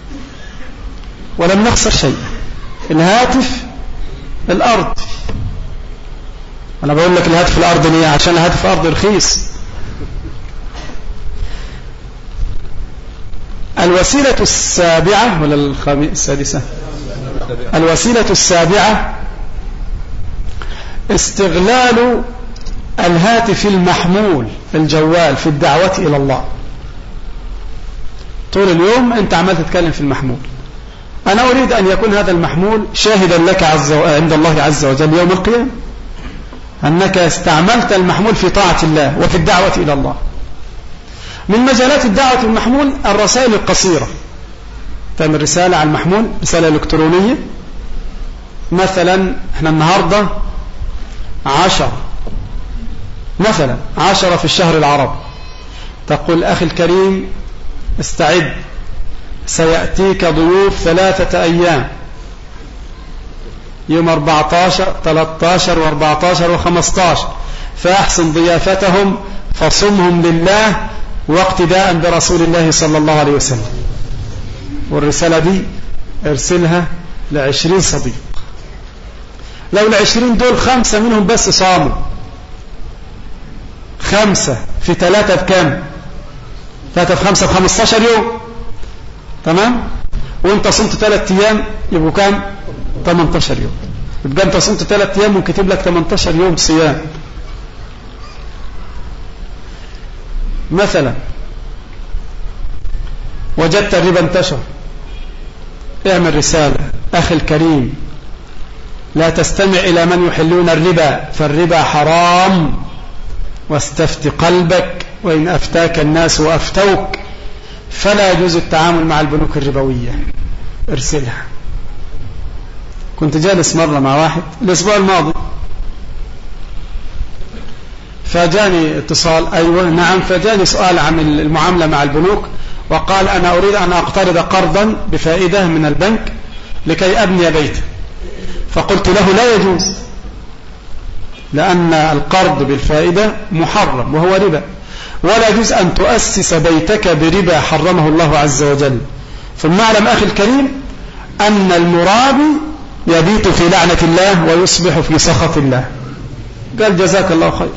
ولم نخسر شيء. الهاتف الأرض، أنا بقول لك الهاتف الأرض ليه؟ عشان الهاتف الأرض رخيص. الوسيلة السابعة ولا السادسة؟ الوسيلة السابعة استغلال الهاتف المحمول الجوال في الدعوة إلى الله. طول اليوم أنت عمال تتكلم في المحمول. أنا أريد أن يكون هذا المحمول شاهدا لك عز و... عند الله عز وجل يوم القيامة أنك استعملت المحمول في طاعة الله وفي الدعوة إلى الله. من مجالات الدعوة المحمول الرسائل القصيرة. تعمل رسالة على المحمول، رسالة إلكترونية. مثلا احنا النهاردة عشر مثلا عشرة في الشهر العربي، تقول أخي الكريم استعد، سيأتيك ضيوف ثلاثة أيام، يوم أربعة عشر ثلاثة عشر وأربعة عشر وخمسة عشر، فأحسن ضيافتهم فصمهم لله واقتداء برسول الله صلى الله عليه وسلم. والرسالة دي ارسلها لعشرين صديق. لو العشرين دول خمسة منهم بس صاموا، خمسة في ثلاثة بكام؟ ثلاثة في خمسة بخمسة عشر يوم. تمام؟ وانت صمت ثلاثة ايام يبقوا كام؟ ثمانية عشر يوم. يبقى انت صمت ثلاثة ايام وكتب لك ثمانية عشر يوم صيام. مثلا وجدت الربا انتشر، اعمل رسالة: أخي الكريم لا تستمع إلى من يحلون الربا فالربا حرام، واستفت قلبك وإن أفتاك الناس وأفتوك فلا يجوز التعامل مع البنوك الربوية. ارسلها. كنت جالس مرة مع واحد الأسبوع الماضي، فجاني اتصال، أيوة نعم، فجاني سؤال عن المعاملة مع البنوك، وقال أنا أريد أن أقترض قرضا بفائدة من البنك لكي أبني بيتا. فقلت له لا يجوز، لأن القرض بالفائدة محرم وهو ربا، ولا يجوز أن تؤسس بيتك بربا حرمه الله عز وجل. ثم اعلم أخي الكريم أن المرابي يبيت في لعنة الله ويصبح في سخط الله. قال جزاك الله خير،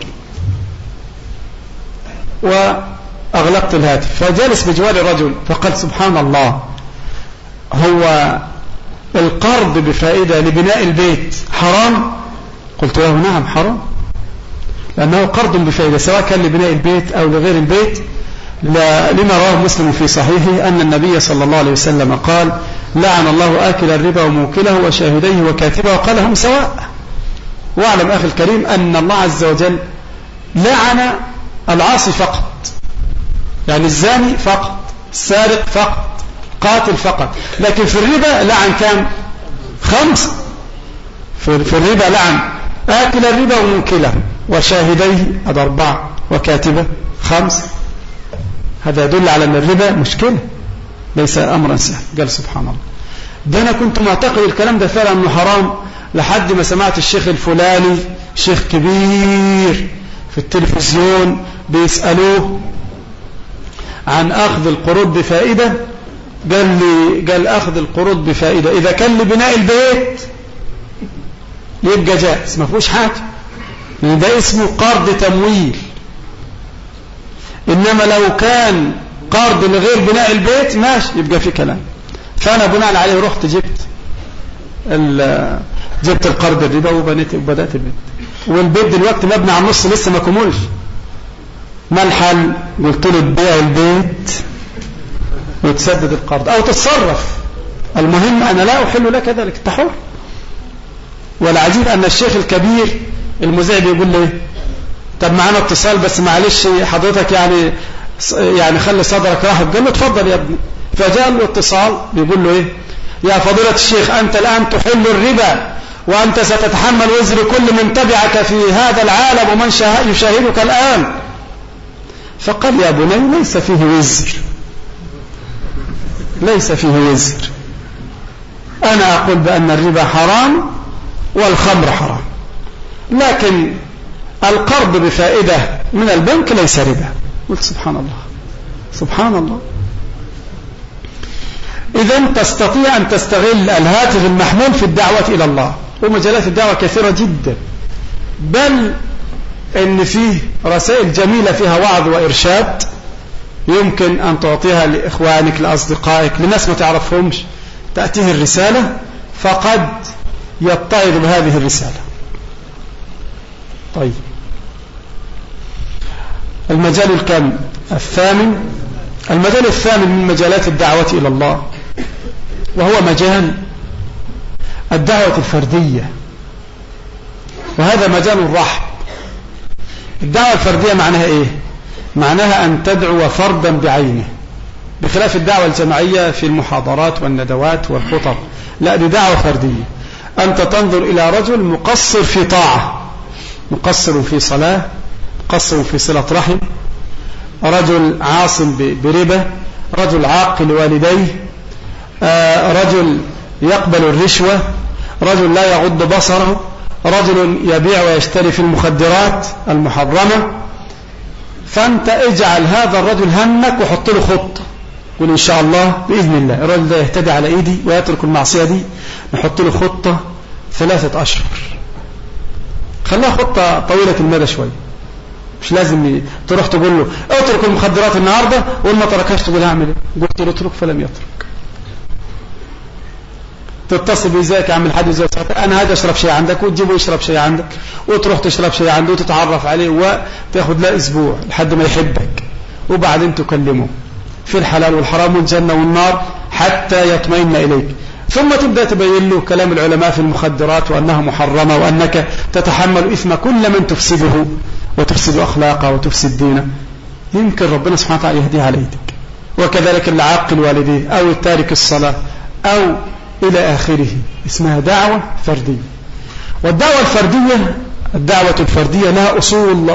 وأغلقت الهاتف. فجلس بجوار الرجل فقال سبحان الله، هو القرض بفائدة لبناء البيت حرام؟ قلت له نعم حرام، لأنه قرض بفائدة سواء كان لبناء البيت أو لغير البيت، لما رواه مسلم في صحيحه أن النبي صلى الله عليه وسلم قال لعن الله آكل الربا وموكله وشاهديه وكاتبه وقال هم سواء. واعلم أخي الكريم أن الله عز وجل لعن العاصي فقط، يعني الزاني فقط، السارق فقط، قاتل فقط، لكن في الربا لعن كام؟ خمسة. في الربا لعن آكل الربا وموكله وشاهديه هذا أربعة وكاتبه خمسة. هذا يدل على أن الربا مشكلة ليس أمرا سهل. قال سبحان الله، ده أنا كنت معتقد الكلام ده فعلا أنه حرام لحد ما سمعت الشيخ الفلاني شيخ كبير في التلفزيون بيسألوه عن أخذ القروض بفائدة، قال لي قال أخذ القروض بفائدة إذا كان لبناء البيت يبقى جائز ما فيهوش حاجة، لأن ده اسمه قرض تمويل. إنما لو كان قرض لغير بناء البيت ماشي يبقى في كلام. فأنا بناء عليه رحت جبت جبت القرض الربا وبنيت وبدأت البيت، والبيت دلوقتي مبني على النص لسه ما كملش. ما الحل؟ قلت له تبيع البيت وتسدد القرض أو تتصرف، المهم أنا لا أحل لك ذلك، أنت حر. والعجيب أن الشيخ الكبير المذيع بيقول لي طب معانا اتصال بس معلش حضرتك يعني يعني خلي صدرك راحت. قال له اتفضل يا ابني. فجاء له اتصال بيقول له ايه يا فضيلة الشيخ أنت الآن تحل الربا وأنت ستتحمل وزر كل من تبعك في هذا العالم ومن يشاهدك الآن. فقال يا بني ليس فيه وزر، ليس فيه وزر، أنا أقول بأن الربا حرام والخمر حرام، لكن القرض بفائدة من البنك ليس ربا. قلت سبحان الله سبحان الله. إذن تستطيع أن تستغل الهاتف المحمول في الدعوة إلى الله، ومجالات الدعوة كثيرة جدا، بل إن فيه رسائل جميلة فيها وعظ وإرشاد يمكن أن تعطيها لإخوانك لأصدقائك لناس ما تعرفهمش، تأتيه الرسالة فقد يتعظ بهذه الرسالة. طيب المجال الكام الثامن، المجال الثامن من مجالات الدعوة إلى الله وهو مجال الدعوة الفردية، وهذا مجال رحب. الدعوة الفردية معناها إيه؟ معناها أن تدعو فردا بعينه، بخلاف الدعوة الجماعية في المحاضرات والندوات والخطب. لا، دي دعوة فردية. أنت تنظر إلى رجل مقصر في طاعة، مقصر في صلاة، مقصر في صلة رحم، رجل عاصم بربا، رجل عاق لوالديه، رجل يقبل الرشوة، رجل لا يغض بصره، رجل يبيع ويشتري في المخدرات المحرمة. فأنت اجعل هذا الرجل همك وحط له خطة، قل إن شاء الله بإذن الله الرجل ده يهتدي على إيدي ويترك المعصية دي، نحط له خطة ثلاثة أشهر، خليها خطة طويلة المدى شوي، مش لازم تروح تقول له اترك المخدرات النهاردة وما تركهاش تقول هعمل ايه، قلت له اترك فلم يترك. تتصل بإزيك يا عم الحاج ازيك، انا هاجي اشرب شيء عندك، وتجيبه يشرب شيء عندك، وتروح تشرب شيء عنده وتتعرف عليه وتاخد له اسبوع لحد ما يحبك، وبعدين تكلمه في الحلال والحرام والجنة والنار حتى يطمئن إليك، ثم تبدأ تبين له كلام العلماء في المخدرات وأنها محرمة وأنك تتحمل إثم كل من تفسده وتفسد أخلاقه وتفسد دينه. يمكن ربنا سبحانه وتعالى يهديه على يدك. وكذلك العاقل والديه أو التارك الصلاة أو إلى آخره، اسمها دعوة فردية. والدعوة الفردية الدعوة الفردية لها أصول.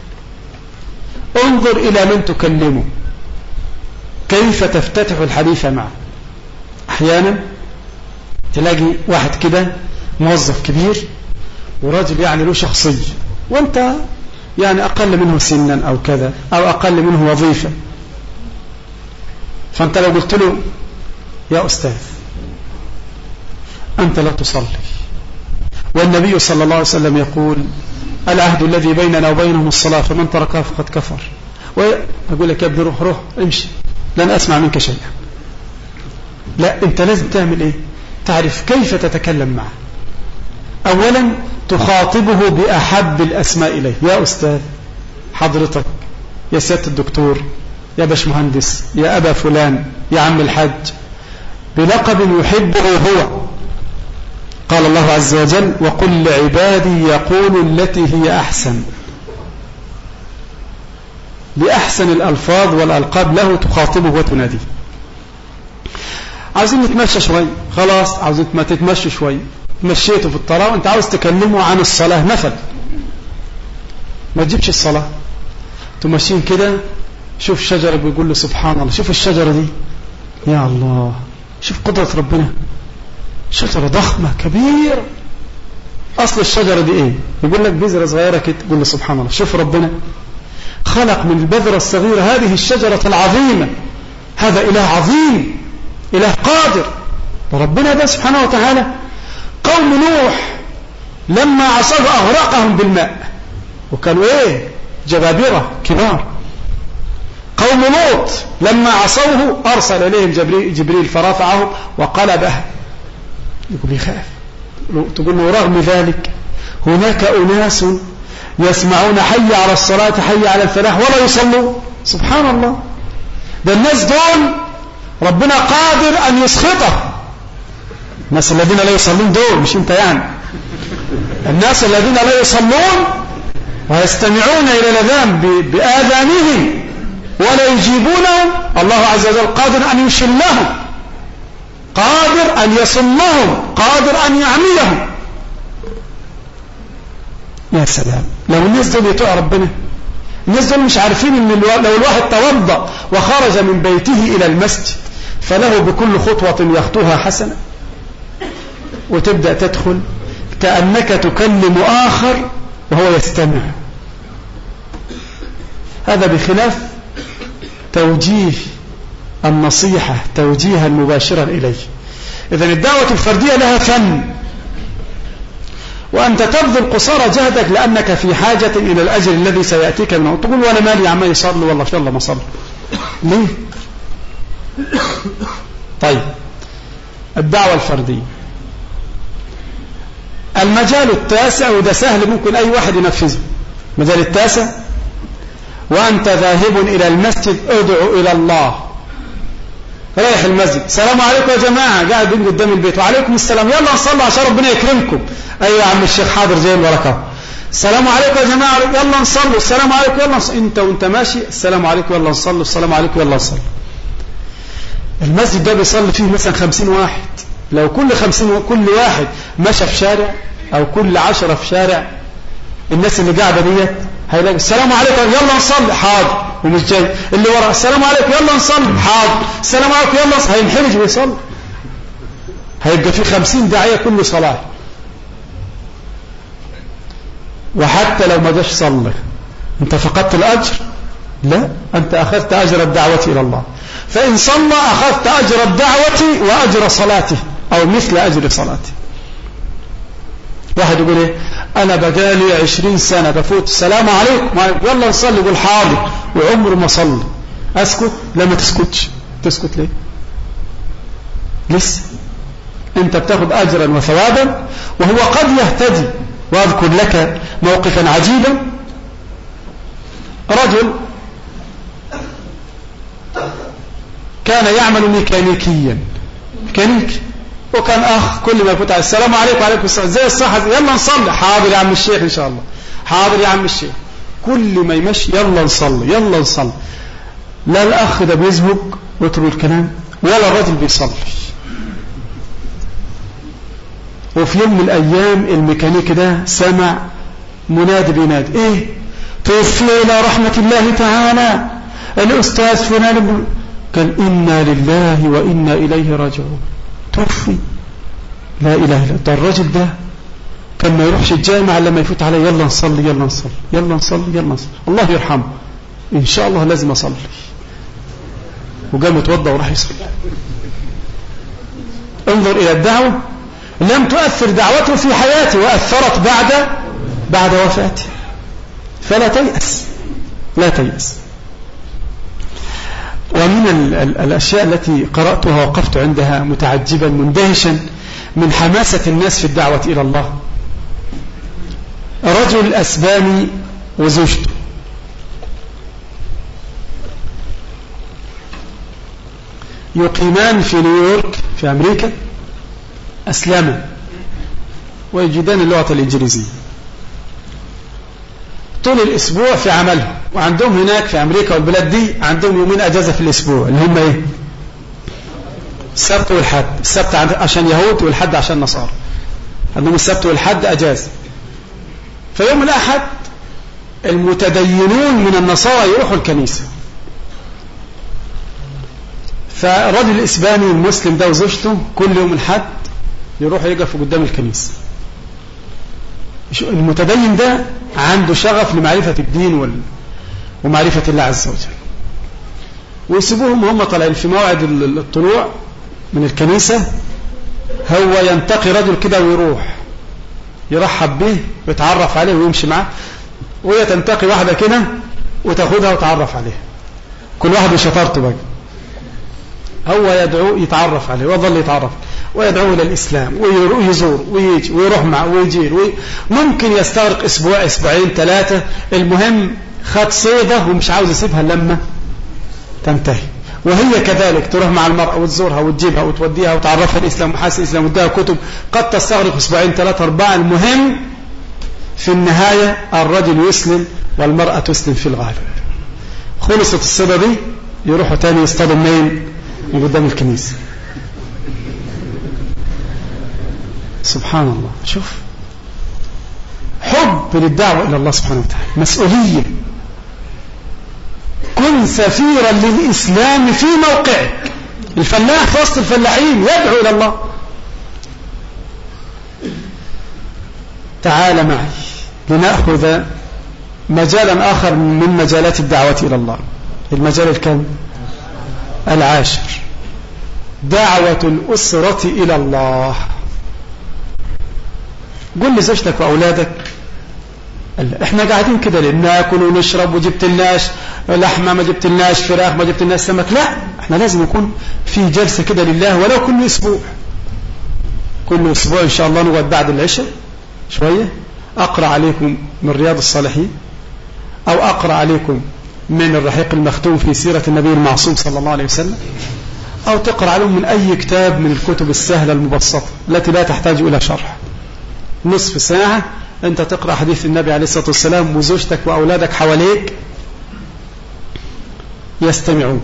انظر إلى من تكلمه، كيف تفتتح الحديث معه. أحيانا تلاقي واحد كده موظف كبير وراجل يعني له شخصية، وانت يعني أقل منه سنا أو كذا أو أقل منه وظيفة، فأنت لو قلت له يا أستاذ أنت لا تصلي، والنبي صلى الله عليه وسلم يقول العهد الذي بيننا وبينهم الصلاة فمن تركها فقد كفر، وأقول لك يا ابني روح روح امشي لن أسمع منك شيئا. لا، أنت لازم تعمل إيه؟ تعرف كيف تتكلم معه. أولا تخاطبه بأحب الأسماء إليه، يا أستاذ، حضرتك، يا سيادة الدكتور، يا باشمهندس، يا أبا فلان، يا عم الحج، بلقب يحبه هو. قال الله عز وجل: وقل لعبادي يقولوا التي هي أحسن. بأحسن الألفاظ والألقاب له تخاطبه وتناديه. عاوزين نتمشى شوي، خلاص عاوزين ما تتمشوا شوي، مشيته في الطريق وانت عاوز تكلمه عن الصلاة نفل، ما تجيبش الصلاة، تمشين كده، شوف شجرة بيقول له سبحان الله، شوف الشجرة دي يا الله، شوف قدرة ربنا، شجرة ضخمة كبيرة. أصل الشجرة دي إيه؟ يقول لك بذرة صغيرة كده، تقول له سبحان الله، شوف ربنا خلق من البذرة الصغيرة هذه الشجرة العظيمة. هذا إله عظيم، إله قادر. وربنا ده سبحانه وتعالى قوم نوح لما عصوا أغرقهم بالماء، وكانوا إيه؟ جبابرة كبار. قوم لوط لما عصوه أرسل إليهم جبريل, جبريل فرفعه وقلبها. يقول يخاف، تقول له رغم ذلك هناك أناس يسمعون حي على الصلاة حي على الفلاح ولا يصلوا. سبحان الله، ده الناس دول ربنا قادر أن يسخطه. الناس الذين لا يصلون دول، مش انت يعني، الناس الذين لا يصلون ويستمعون إلى الأذان بآذانهم ولا يجيبونهم، الله عز وجل قادر أن يشلهم، قادر أن يصمهم، قادر أن يعميهم. يا سلام، لو الناس دول يطيعوا ربنا. الناس دول مش عارفين ان لو الواحد توضأ وخرج من بيته إلى المسجد فله بكل خطوة يخطوها حسنة، وتبدأ تدخل كأنك تكلم آخر وهو يستمع. هذا بخلاف توجيه النصيحة توجيها مباشرا إليه. إذن الدعوة الفردية لها فن، وأنت تبذل قصارى جهدك لأنك في حاجة إلى الأجر الذي سيأتيك منه. تقول وأنا مالي عما يصلي، والله شاء الله ما صلي ليه؟ طيب، الدعوة الفردية المجال التاسع، وده سهل ممكن أي واحد ينفذه. المجال التاسع: وأنت ذاهب إلى المسجد ادعو إلى الله. رايح المسجد، السلام عليكم يا جماعة، قاعد بين قدام البيت، وعليكم السلام، يلا نصلي عشان ربنا يكرمكم. أيوة يا عم الشيخ، حاضر زي الورقة. السلام عليكم يا جماعة، يلا نصلي، السلام عليكم يلا نصلي. انت وانت ماشي السلام عليكم يلا نصلي، السلام عليكم يلا نصلي. المسجد ده بيصلي فيه مثلا خمسين واحد، لو كل خمسين كل واحد مشى في شارع أو كل عشرة في شارع، الناس اللي قاعدة ديت هيلاقي السلام عليكم يلا نصلي، حاضر، ومش جاي. اللي ورا السلام عليكم يلا نصلي، حاضر، السلام عليكم يلا نصلي، هينحرج ويصلي. هيبقى في خمسين داعية كل صلاة. وحتى لو ما جاش صلى انت فقدت الأجر؟ لا، أنت أخذت أجر الدعوة إلى الله. فإن صلى أخذت أجر الدعوة وأجر صلاته أو مثل أجر صلاته. واحد يقول إيه؟ أنا بقالي عشرين سنة بفوت السلام عليكم يلا نصلي، يقول حاضر، وعمره ما صلي. أسكت؟ لا، ما تسكتش. تسكت ليه؟ لسه أنت بتاخد أجرا وثوابا، وهو قد يهتدي. وأذكر لك موقفا عجيبا. رجل كان يعمل ميكانيكيا، ميكانيكي، وكان أخ كل ما يفوت على السلام عليكم وعليكم السلام، زي الصحة، يلا نصلي، حاضر يا عم الشيخ إن شاء الله، حاضر يا عم الشيخ. كل ما يمشي يلا نصلي يلا نصلي. لا الأخ ده بيسبق ويترك الكلام، ولا الرجل بيصلي. وفي يوم من الأيام الميكانيكي ده سمع منادي بينادي، إيه؟ توفي إلى رحمة الله تعالى الأستاذ فلان. قال إنا لله وإنا إليه راجعون. توفي، لا إله إلا الله. الرجل ده كان ما يروحش الجامع لما يفوت عليه يلا نصلي يلا نصلي يلا نصلي يلا نصلي، الله يرحمه، إن شاء الله لازم أصلي. وقام يتوضأ وراح يصلي. انظر إلى الدعوة، لم تؤثر دعوته في حياته وأثرت بعد بعد وفاته. فلا تيأس، لا تيأس. ومن ال ال الأشياء التي قرأتها وقفت عندها متعجبا مندهشا من حماسة الناس في الدعوة إلى الله، رجل أسباني وزوجته يقيمان في نيويورك في أمريكا أسلما ويجدان اللغة الإنجليزية طول الأسبوع في عملهم، وعندهم هناك في أمريكا والبلاد دي عندهم يومين أجازة في الأسبوع اللي هم إيه؟ السبت والحد. السبت عشان يهود والحد عشان نصارى، عندهم السبت والحد أجازة. فيوم الأحد المتدينون من النصارى يروحوا الكنيسة، فالرجل الإسباني المسلم ده وزوجته كل يوم الحد يروحوا يقفوا قدام الكنيسة. المتدين ده عنده شغف لمعرفة الدين ومعرفة الله عز وجل، ويسيبوهم هم طالعين في موعد الطلوع من الكنيسة، هو ينتقي رجل كده ويروح يرحب به ويتعرف عليه ويمشي معه، وهي تنتقي واحدة كده وتاخدها وتعرف عليها، كل واحد بشطارته بقى. هو يدعو يتعرف عليه ويظل يتعرف ويدعو إلى الإسلام ويزور ويجي ويروح معه ويجير وي... ممكن يستغرق أسبوع أسبوعين ثلاثة، المهم خد صيدة ومش عاوز يسيبها لما تنتهي. وهي كذلك تروح مع المرأة وتزورها وتجيبها وتوديها وتعرفها الإسلام وحاسس الإسلام وتديها كتب، قد تستغرق أسبوعين ثلاثة أربعة. المهم في النهاية الرجل يسلم والمرأة تسلم في الغالب. خلصت الصيدة دي يروحوا تاني يصطادوا منين؟ من قدام الكنيسة. سبحان الله. شوف حب للدعوة إلى الله سبحانه وتعالى، مسؤولية. كن سفيرا للإسلام في موقعك. الفلاح في وسط الفلاحين يدعو إلى الله. تعال معي لنأخذ مجالا آخر من مجالات الدعوة إلى الله. المجال الكم؟ العاشر، دعوة الأسرة إلى الله. قل لزوجتك وأولادك احنا قاعدين كده ليه؟ ناكل ونشرب وجبت لناش لحمة ما جبت لناش فراخ ما جبت لناش سمك. لا، احنا لازم يكون في جلسة كده لله ولو كل أسبوع. كل أسبوع إن شاء الله نقعد بعد العشاء شوية أقرأ عليكم من رياض الصالحين، أو أقرأ عليكم من الرحيق المختوم في سيرة النبي المعصوم صلى الله عليه وسلم، أو تقرأ عليهم من أي كتاب من الكتب السهلة المبسطة التي لا تحتاج إلى شرح. نصف ساعة أنت تقرأ حديث النبي عليه الصلاة والسلام وزوجتك وأولادك حواليك يستمعون.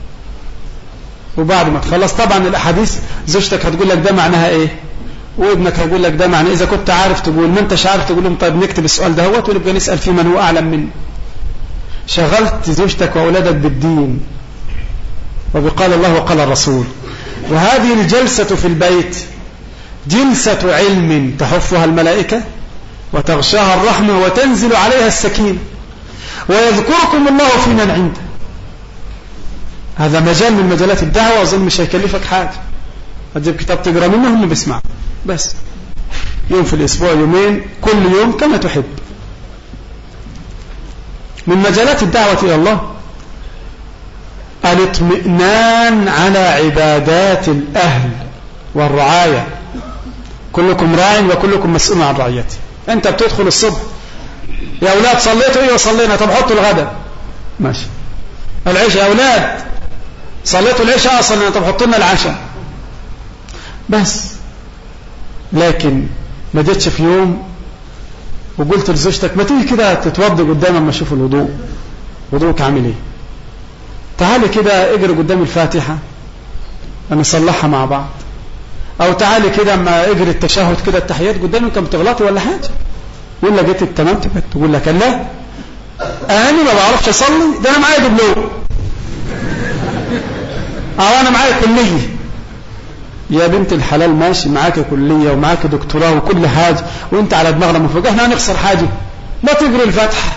وبعد ما تخلص طبعا الأحاديث زوجتك هتقول لك ده معناها إيه، وابنك هيقول لك ده معنى. إذا كنت عارف تقول، ما أنتش عارف تقول لهم طيب نكتب السؤال ده هو ونبقى نسأل فيه من هو أعلم منه. شغلت زوجتك وأولادك بالدين وبقال الله وقال الرسول. وهذه الجلسة في البيت جلسة علم تحفها الملائكة وتغشاها الرحمة وتنزل عليها السكينة ويذكركم الله في من عنده. هذا مجال من مجالات الدعوة، أظن مش هيكلفك حاجة، هتجيب كتاب تقرأ منه هم بيسمعوا بس يوم في الأسبوع يومين كل يوم كما تحب. من مجالات الدعوة إلى الله الاطمئنان على عبادات الأهل والرعاية. كلكم راع وكلكم مسؤول عن رعيته. أنت بتدخل الصبح يا أولاد صليتوا إيه؟ وصلينا. طب حطوا الغداء ماشي. العشاء يا أولاد صليتوا العشاء؟ صلينا. طب حطوا لنا العشاء بس. لكن ما جتش في يوم وقلت لزوجتك ما تيجي كده تتوضي قدام اما اشوف الوضوء، وضوءك عامل ايه؟ تعالي كده اجري قدام الفاتحة نصلحها مع بعض، او تعالي كده اما اجري التشهد كده التحيات قدامي كم تغلطي ولا حاجة. يقول لك جيت التمام تقول لك لا انا ما بعرفش اصلي، ده انا معايا دبلوم او انا معايا كلية. يا بنت الحلال ماشي معاك كلية ومعاك دكتوراه وكل حاجة وانت على دماغنا من فوق، احنا هنخسر حاجة؟ ما تقري الفاتحة.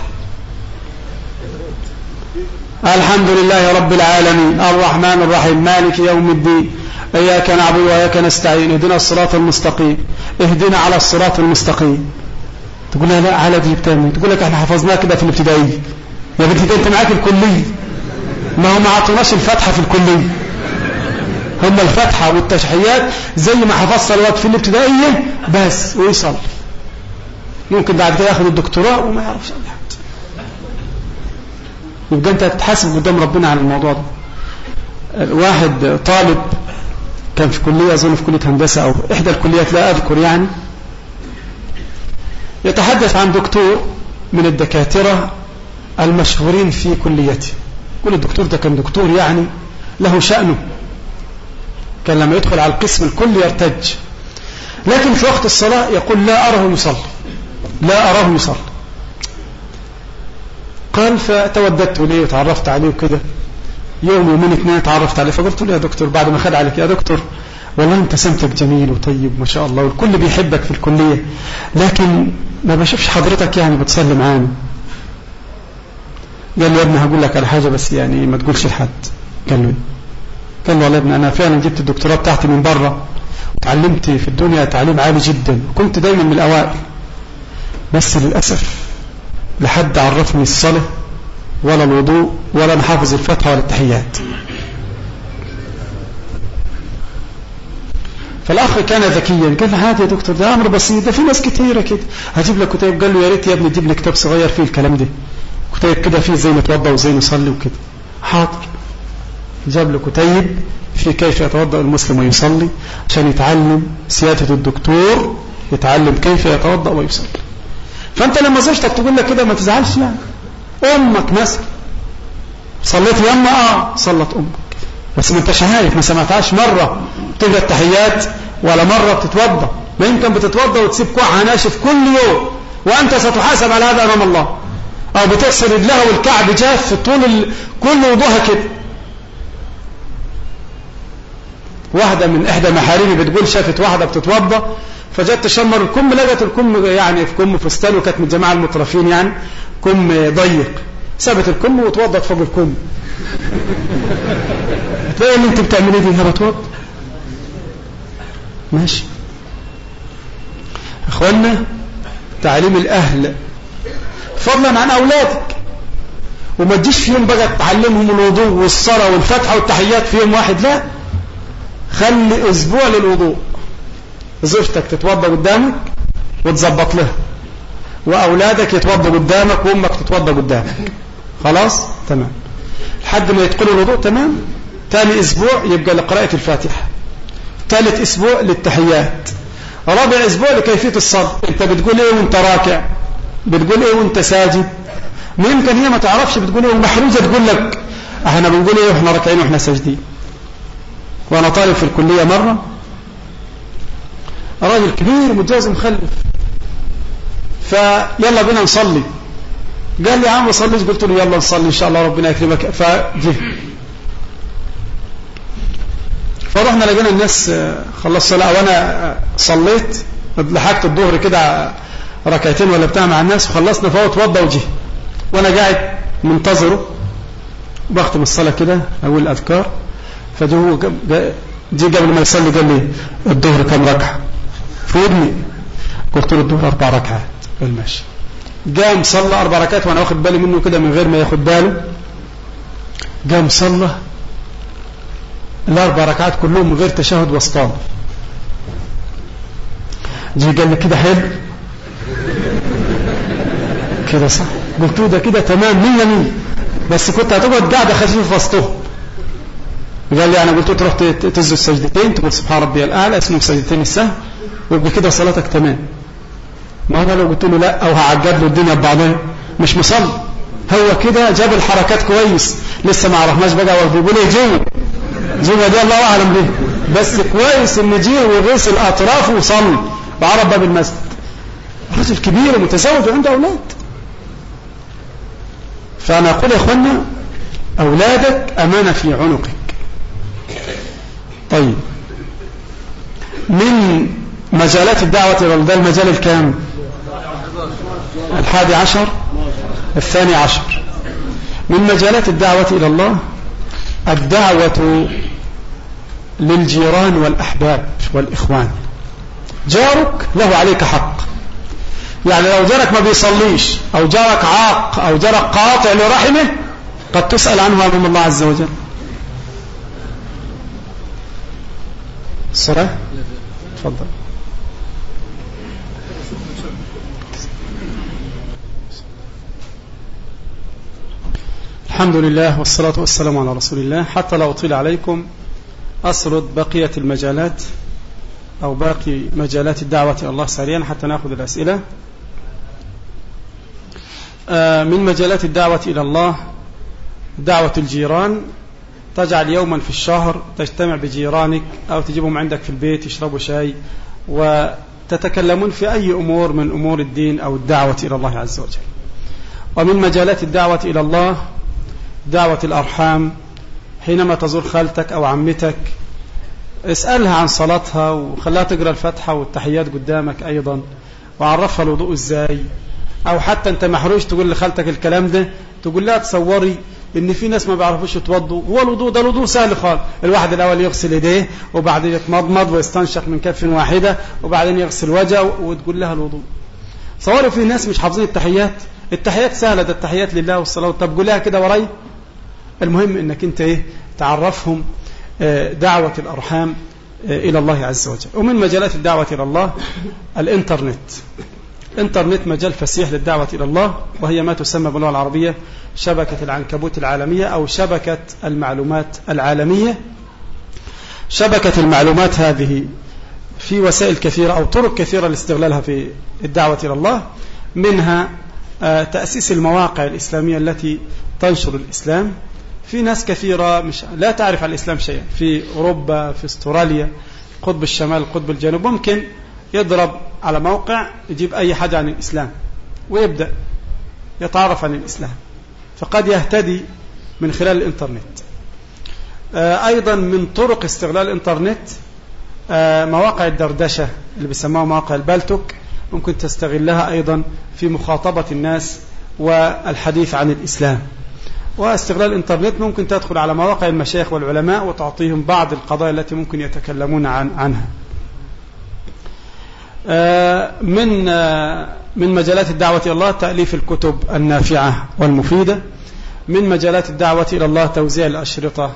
الحمد لله رب العالمين الرحمن الرحيم مالك يوم الدين اياك نعبد واياك نستعين اهدنا الصراط المستقيم اهدنا على الصراط المستقيم. تقول لها لا على دي بتعمل، تقول لك احنا حفظناها كده في الابتدائية. يا بنتي انت معاك الكلية، ما هو ما عطوناش الفاتحة في الكلية، هم الفتحة والتشحيات زي ما حفظ الوقت في الابتدائية بس ويصل. ممكن بعد كده ياخد الدكتوراه وما يعرفش اي حاجة. يبقى انت تتحاسب قدام ربنا على الموضوع ده. واحد طالب كان في كلية أظن في كلية هندسة أو إحدى الكليات لا أذكر يعني، يتحدث عن دكتور من الدكاترة المشهورين في كليته. كل الدكتور ده كان دكتور يعني له شأنه، كان لما يدخل على القسم الكل يرتج، لكن في وقت الصلاة يقول لا أراه يصلي، لا أراه يصلي. قال فتوددت إليه وتعرفت عليه وكده، يوم يومين اثنين تعرفت عليه، فقلت له يا دكتور بعد ما خد عليك، يا دكتور والله انت سمتك جميل وطيب ما شاء الله والكل بيحبك في الكلية، لكن ما بشوفش حضرتك يعني بتصلي معانا. قال له يا ابني هقول لك على حاجة بس يعني ما تقولش لحد. قال له قال له والله يا ابني انا فعلا جبت الدكتوراه بتاعتي من بره وتعلمت في الدنيا تعليم عالي جدا وكنت دايما من الاوائل، بس للاسف لحد عرفني الصلاة ولا الوضوء ولا محافظ الفتحة ولا التحيات. فالأخ كان ذكيا قال له هذا يا دكتور ده أمر بسيط، ده في ناس كتيرة كده، هجيب لك كتاب. قال له يا ريت يا ابني تجيب لي كتاب صغير فيه الكلام ده، كتاب كده فيه زي نتوضى وزي نصلي وكده. حاضر، جاب له كتيب في كيف يتوضأ المسلم ويصلي عشان يتعلم سيادة الدكتور، يتعلم كيف يتوضأ ويصلي. فأنت لما زوجتك تقول لك كده ما تزعلش يعني. أمك مثلا صليت يما آه صلت أمك، بس ما انتش عارف، ما سمعتهاش مرة تقرأ التحيات ولا مرة بتتوضى. ما يمكن بتتوضى وتسيب كوعها ناشف كل يوم وأنت ستحاسب على هذا أمام الله، أو بتغسل رجلها والكعب جاف طول ال... كل وضوها كده. واحدة من إحدى محارمي بتقول شافت واحدة بتتوضى فجت تشمر الكم، لقت الكم يعني في كم فستان وكانت من جماعة المترفين يعني كم ضيق، سابت الكم وتوضت فوق الكم. هتلاقي اللي انت بتعمليه دي هنا بتوض ماشي. اخوانا تعليم الاهل فضلا عن اولادك، وما تجيش فيهم بقى تعلمهم الوضوء والصلاة والفتحة والتحيات في يوم واحد، لا، خلي اسبوع للوضوء، زوجتك تتوضى قدامك وتظبط لها، واولادك يتوضوا قدامك وامك تتوضى قدامك، خلاص تمام لحد ما يدخلوا الوضوء تمام. ثاني اسبوع يبقى لقراءة الفاتحة، ثالث اسبوع للتحيات، رابع اسبوع لكيفية الصلاة. انت بتقول ايه وانت راكع، بتقول ايه وانت ساجد، ممكن هي ما تعرفش بتقول ايه ومحروجة تقول لك احنا بنقول ايه واحنا راكعين واحنا ساجدين. وانا طالب في الكلية مرة راجل كبير متجوز مخلف، فيلا بينا نصلي، قال لي يا عم صليش، قلت له يلا نصلي ان شاء الله ربنا يكرمك. فجه فرحنا لقينا الناس خلص صلاة وانا صليت لحقت الظهر كده ركعتين ولا بتاع مع الناس وخلصنا، فهو اتوضى وجه وانا قاعد منتظره بختم الصلاة كده اقول الاذكار. فجه جه قبل ما يصلي قال لي الظهر كم ركعة في ودني، قلت له الظهر اربع ركعات. قال ماشي. قام صلى اربع ركعات وانا واخد بالي منه كده من غير ما ياخد باله، قام صلى الاربع ركعات كلهم من غير تشهد وسطان. جه قال لي كده حلو كده صح، قلت له ده كده تمام مية مية، بس كنت هتقعد قاعده خفيفه في وسطهم. قال لي انا قلت له تروح تسجد سجدتين تقول سبحان ربي الاعلى اسمهم سجدتين السهو ويبقى كده صلاتك تمام. ما انا لو قلت له لا او هعجب له الدنيا ببعضها مش مصلي، هو كده جاب الحركات كويس، لسه ما عرفناش بقى هو بيقول ايه جوه جوه دي الله اعلم ليه، بس كويس ان جه وغسل اطرافه وصلي وعرف باب المسجد. رجل كبير ومتزوج وعنده اولاد. فانا اقول يا اخوانا اولادك امانه في عنقك. طيب من مجالات الدعوة إلى الله، ده المجال الكام؟ الحادي عشر الثاني عشر. من مجالات الدعوة إلى الله الدعوة للجيران والأحباب والإخوان. جارك له عليك حق، يعني لو جارك ما بيصليش أو جارك عاق أو جارك قاطع لرحمه قد تسأل عنه أمام الله عز وجل. الصلاة تفضل. الحمد لله والصلاة والسلام على رسول الله. حتى لا أطيل عليكم أسرد بقية المجالات أو باقي مجالات الدعوة إلى الله سريعا حتى نأخذ الأسئلة. من مجالات الدعوة إلى الله دعوة الجيران، تجعل يوما في الشهر تجتمع بجيرانك أو تجيبهم عندك في البيت يشربوا شاي وتتكلمون في أي أمور من أمور الدين أو الدعوة إلى الله عز وجل. ومن مجالات الدعوة إلى الله دعوة الأرحام، حينما تزور خالتك أو عمتك اسألها عن صلاتها وخلها تقرأ الفاتحة والتحيات قدامك أيضا، وعرفها الوضوء إزاي، أو حتى أنت محروج تقول لخالتك الكلام ده تقول لها تصوري إن في ناس ما بيعرفوش يتوضوا، هو الوضوء ده الوضوء سهل خالص، الواحد الأول يغسل يديه وبعدين يتمضمض ويستنشق من كف واحدة وبعدين يغسل وجهه وتقول لها الوضوء. تصوري في ناس مش حافظين التحيات، التحيات سهلة، ده التحيات لله والصلاة، طب قولها كده وراي. المهم إنك أنت إيه تعرفهم دعوة الأرحام إلى الله عز وجل. ومن مجالات الدعوة إلى الله الإنترنت. الإنترنت مجال فسيح للدعوة إلى الله، وهي ما تسمى باللغة العربية شبكة العنكبوت العالمية أو شبكة المعلومات العالمية. شبكة المعلومات هذه في وسائل كثيرة أو طرق كثيرة لاستغلالها في الدعوة إلى الله، منها تأسيس المواقع الإسلامية التي تنشر الإسلام. في ناس كثيرة مش لا تعرف عن الإسلام شيئا في أوروبا، في استراليا، قطب الشمال، قطب الجنوب، ممكن يضرب على موقع يجيب أي حاجة عن الإسلام ويبدأ يتعرف عن الإسلام، فقد يهتدي من خلال الإنترنت. أيضا من طرق استغلال الإنترنت مواقع الدردشة اللي بيسموها مواقع البالتوك، ممكن تستغلها أيضا في مخاطبة الناس والحديث عن الإسلام. واستغلال الإنترنت ممكن تدخل على مواقع المشايخ والعلماء وتعطيهم بعض القضايا التي ممكن يتكلمون عن عنها. من من مجالات الدعوة إلى الله تأليف الكتب النافعة والمفيدة. من مجالات الدعوة إلى الله توزيع الأشرطة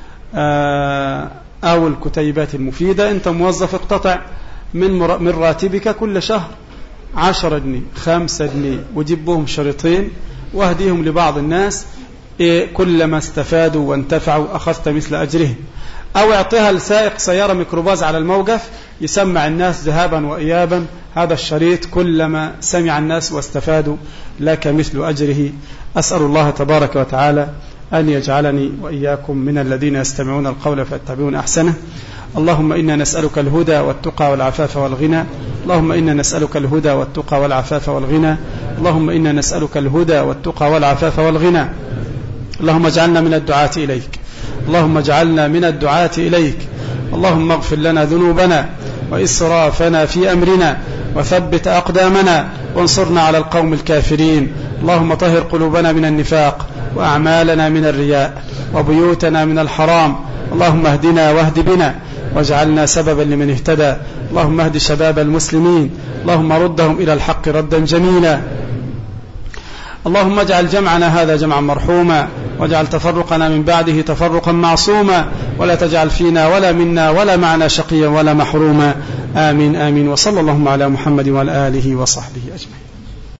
أو الكتيبات المفيدة. أنت موظف اقتطع من من راتبك كل شهر عشرة جنيه خمسة جنيه وجيبهم شريطين واهديهم لبعض الناس، كلما استفادوا وانتفعوا أخذت مثل أجرهم. أو اعطيها لسائق سيارة ميكروباص على الموقف يسمع الناس ذهابا وإيابا، هذا الشريط كلما سمع الناس واستفادوا لك مثل أجره. أسأل الله تبارك وتعالى أن يجعلني وإياكم من الذين يستمعون القول فيتبعون أحسنه. اللهم إنا نسألك الهدى والتقى والعفاف والغنى. اللهم إنا نسألك الهدى والتقى والعفاف والغنى. اللهم إنا نسألك الهدى والتقى والعفاف والغنى. اللهم اجعلنا من الدعاة إليك. اللهم اجعلنا من الدعاة إليك. اللهم اغفر لنا ذنوبنا وإسرافنا في أمرنا وثبت أقدامنا وانصرنا على القوم الكافرين. اللهم طهر قلوبنا من النفاق وأعمالنا من الرياء وبيوتنا من الحرام. اللهم اهدنا واهد بنا واجعلنا سببا لمن اهتدى. اللهم اهد شباب المسلمين. اللهم ردهم إلى الحق ردا جميلا. اللهم اجعل جمعنا هذا جمعا مرحوما واجعل تفرقنا من بعده تفرقا معصوما، ولا تجعل فينا ولا منا ولا معنا شقيا ولا محروما. آمين آمين. وصلى اللهم على محمد وعلى آله وصحبه أجمعين.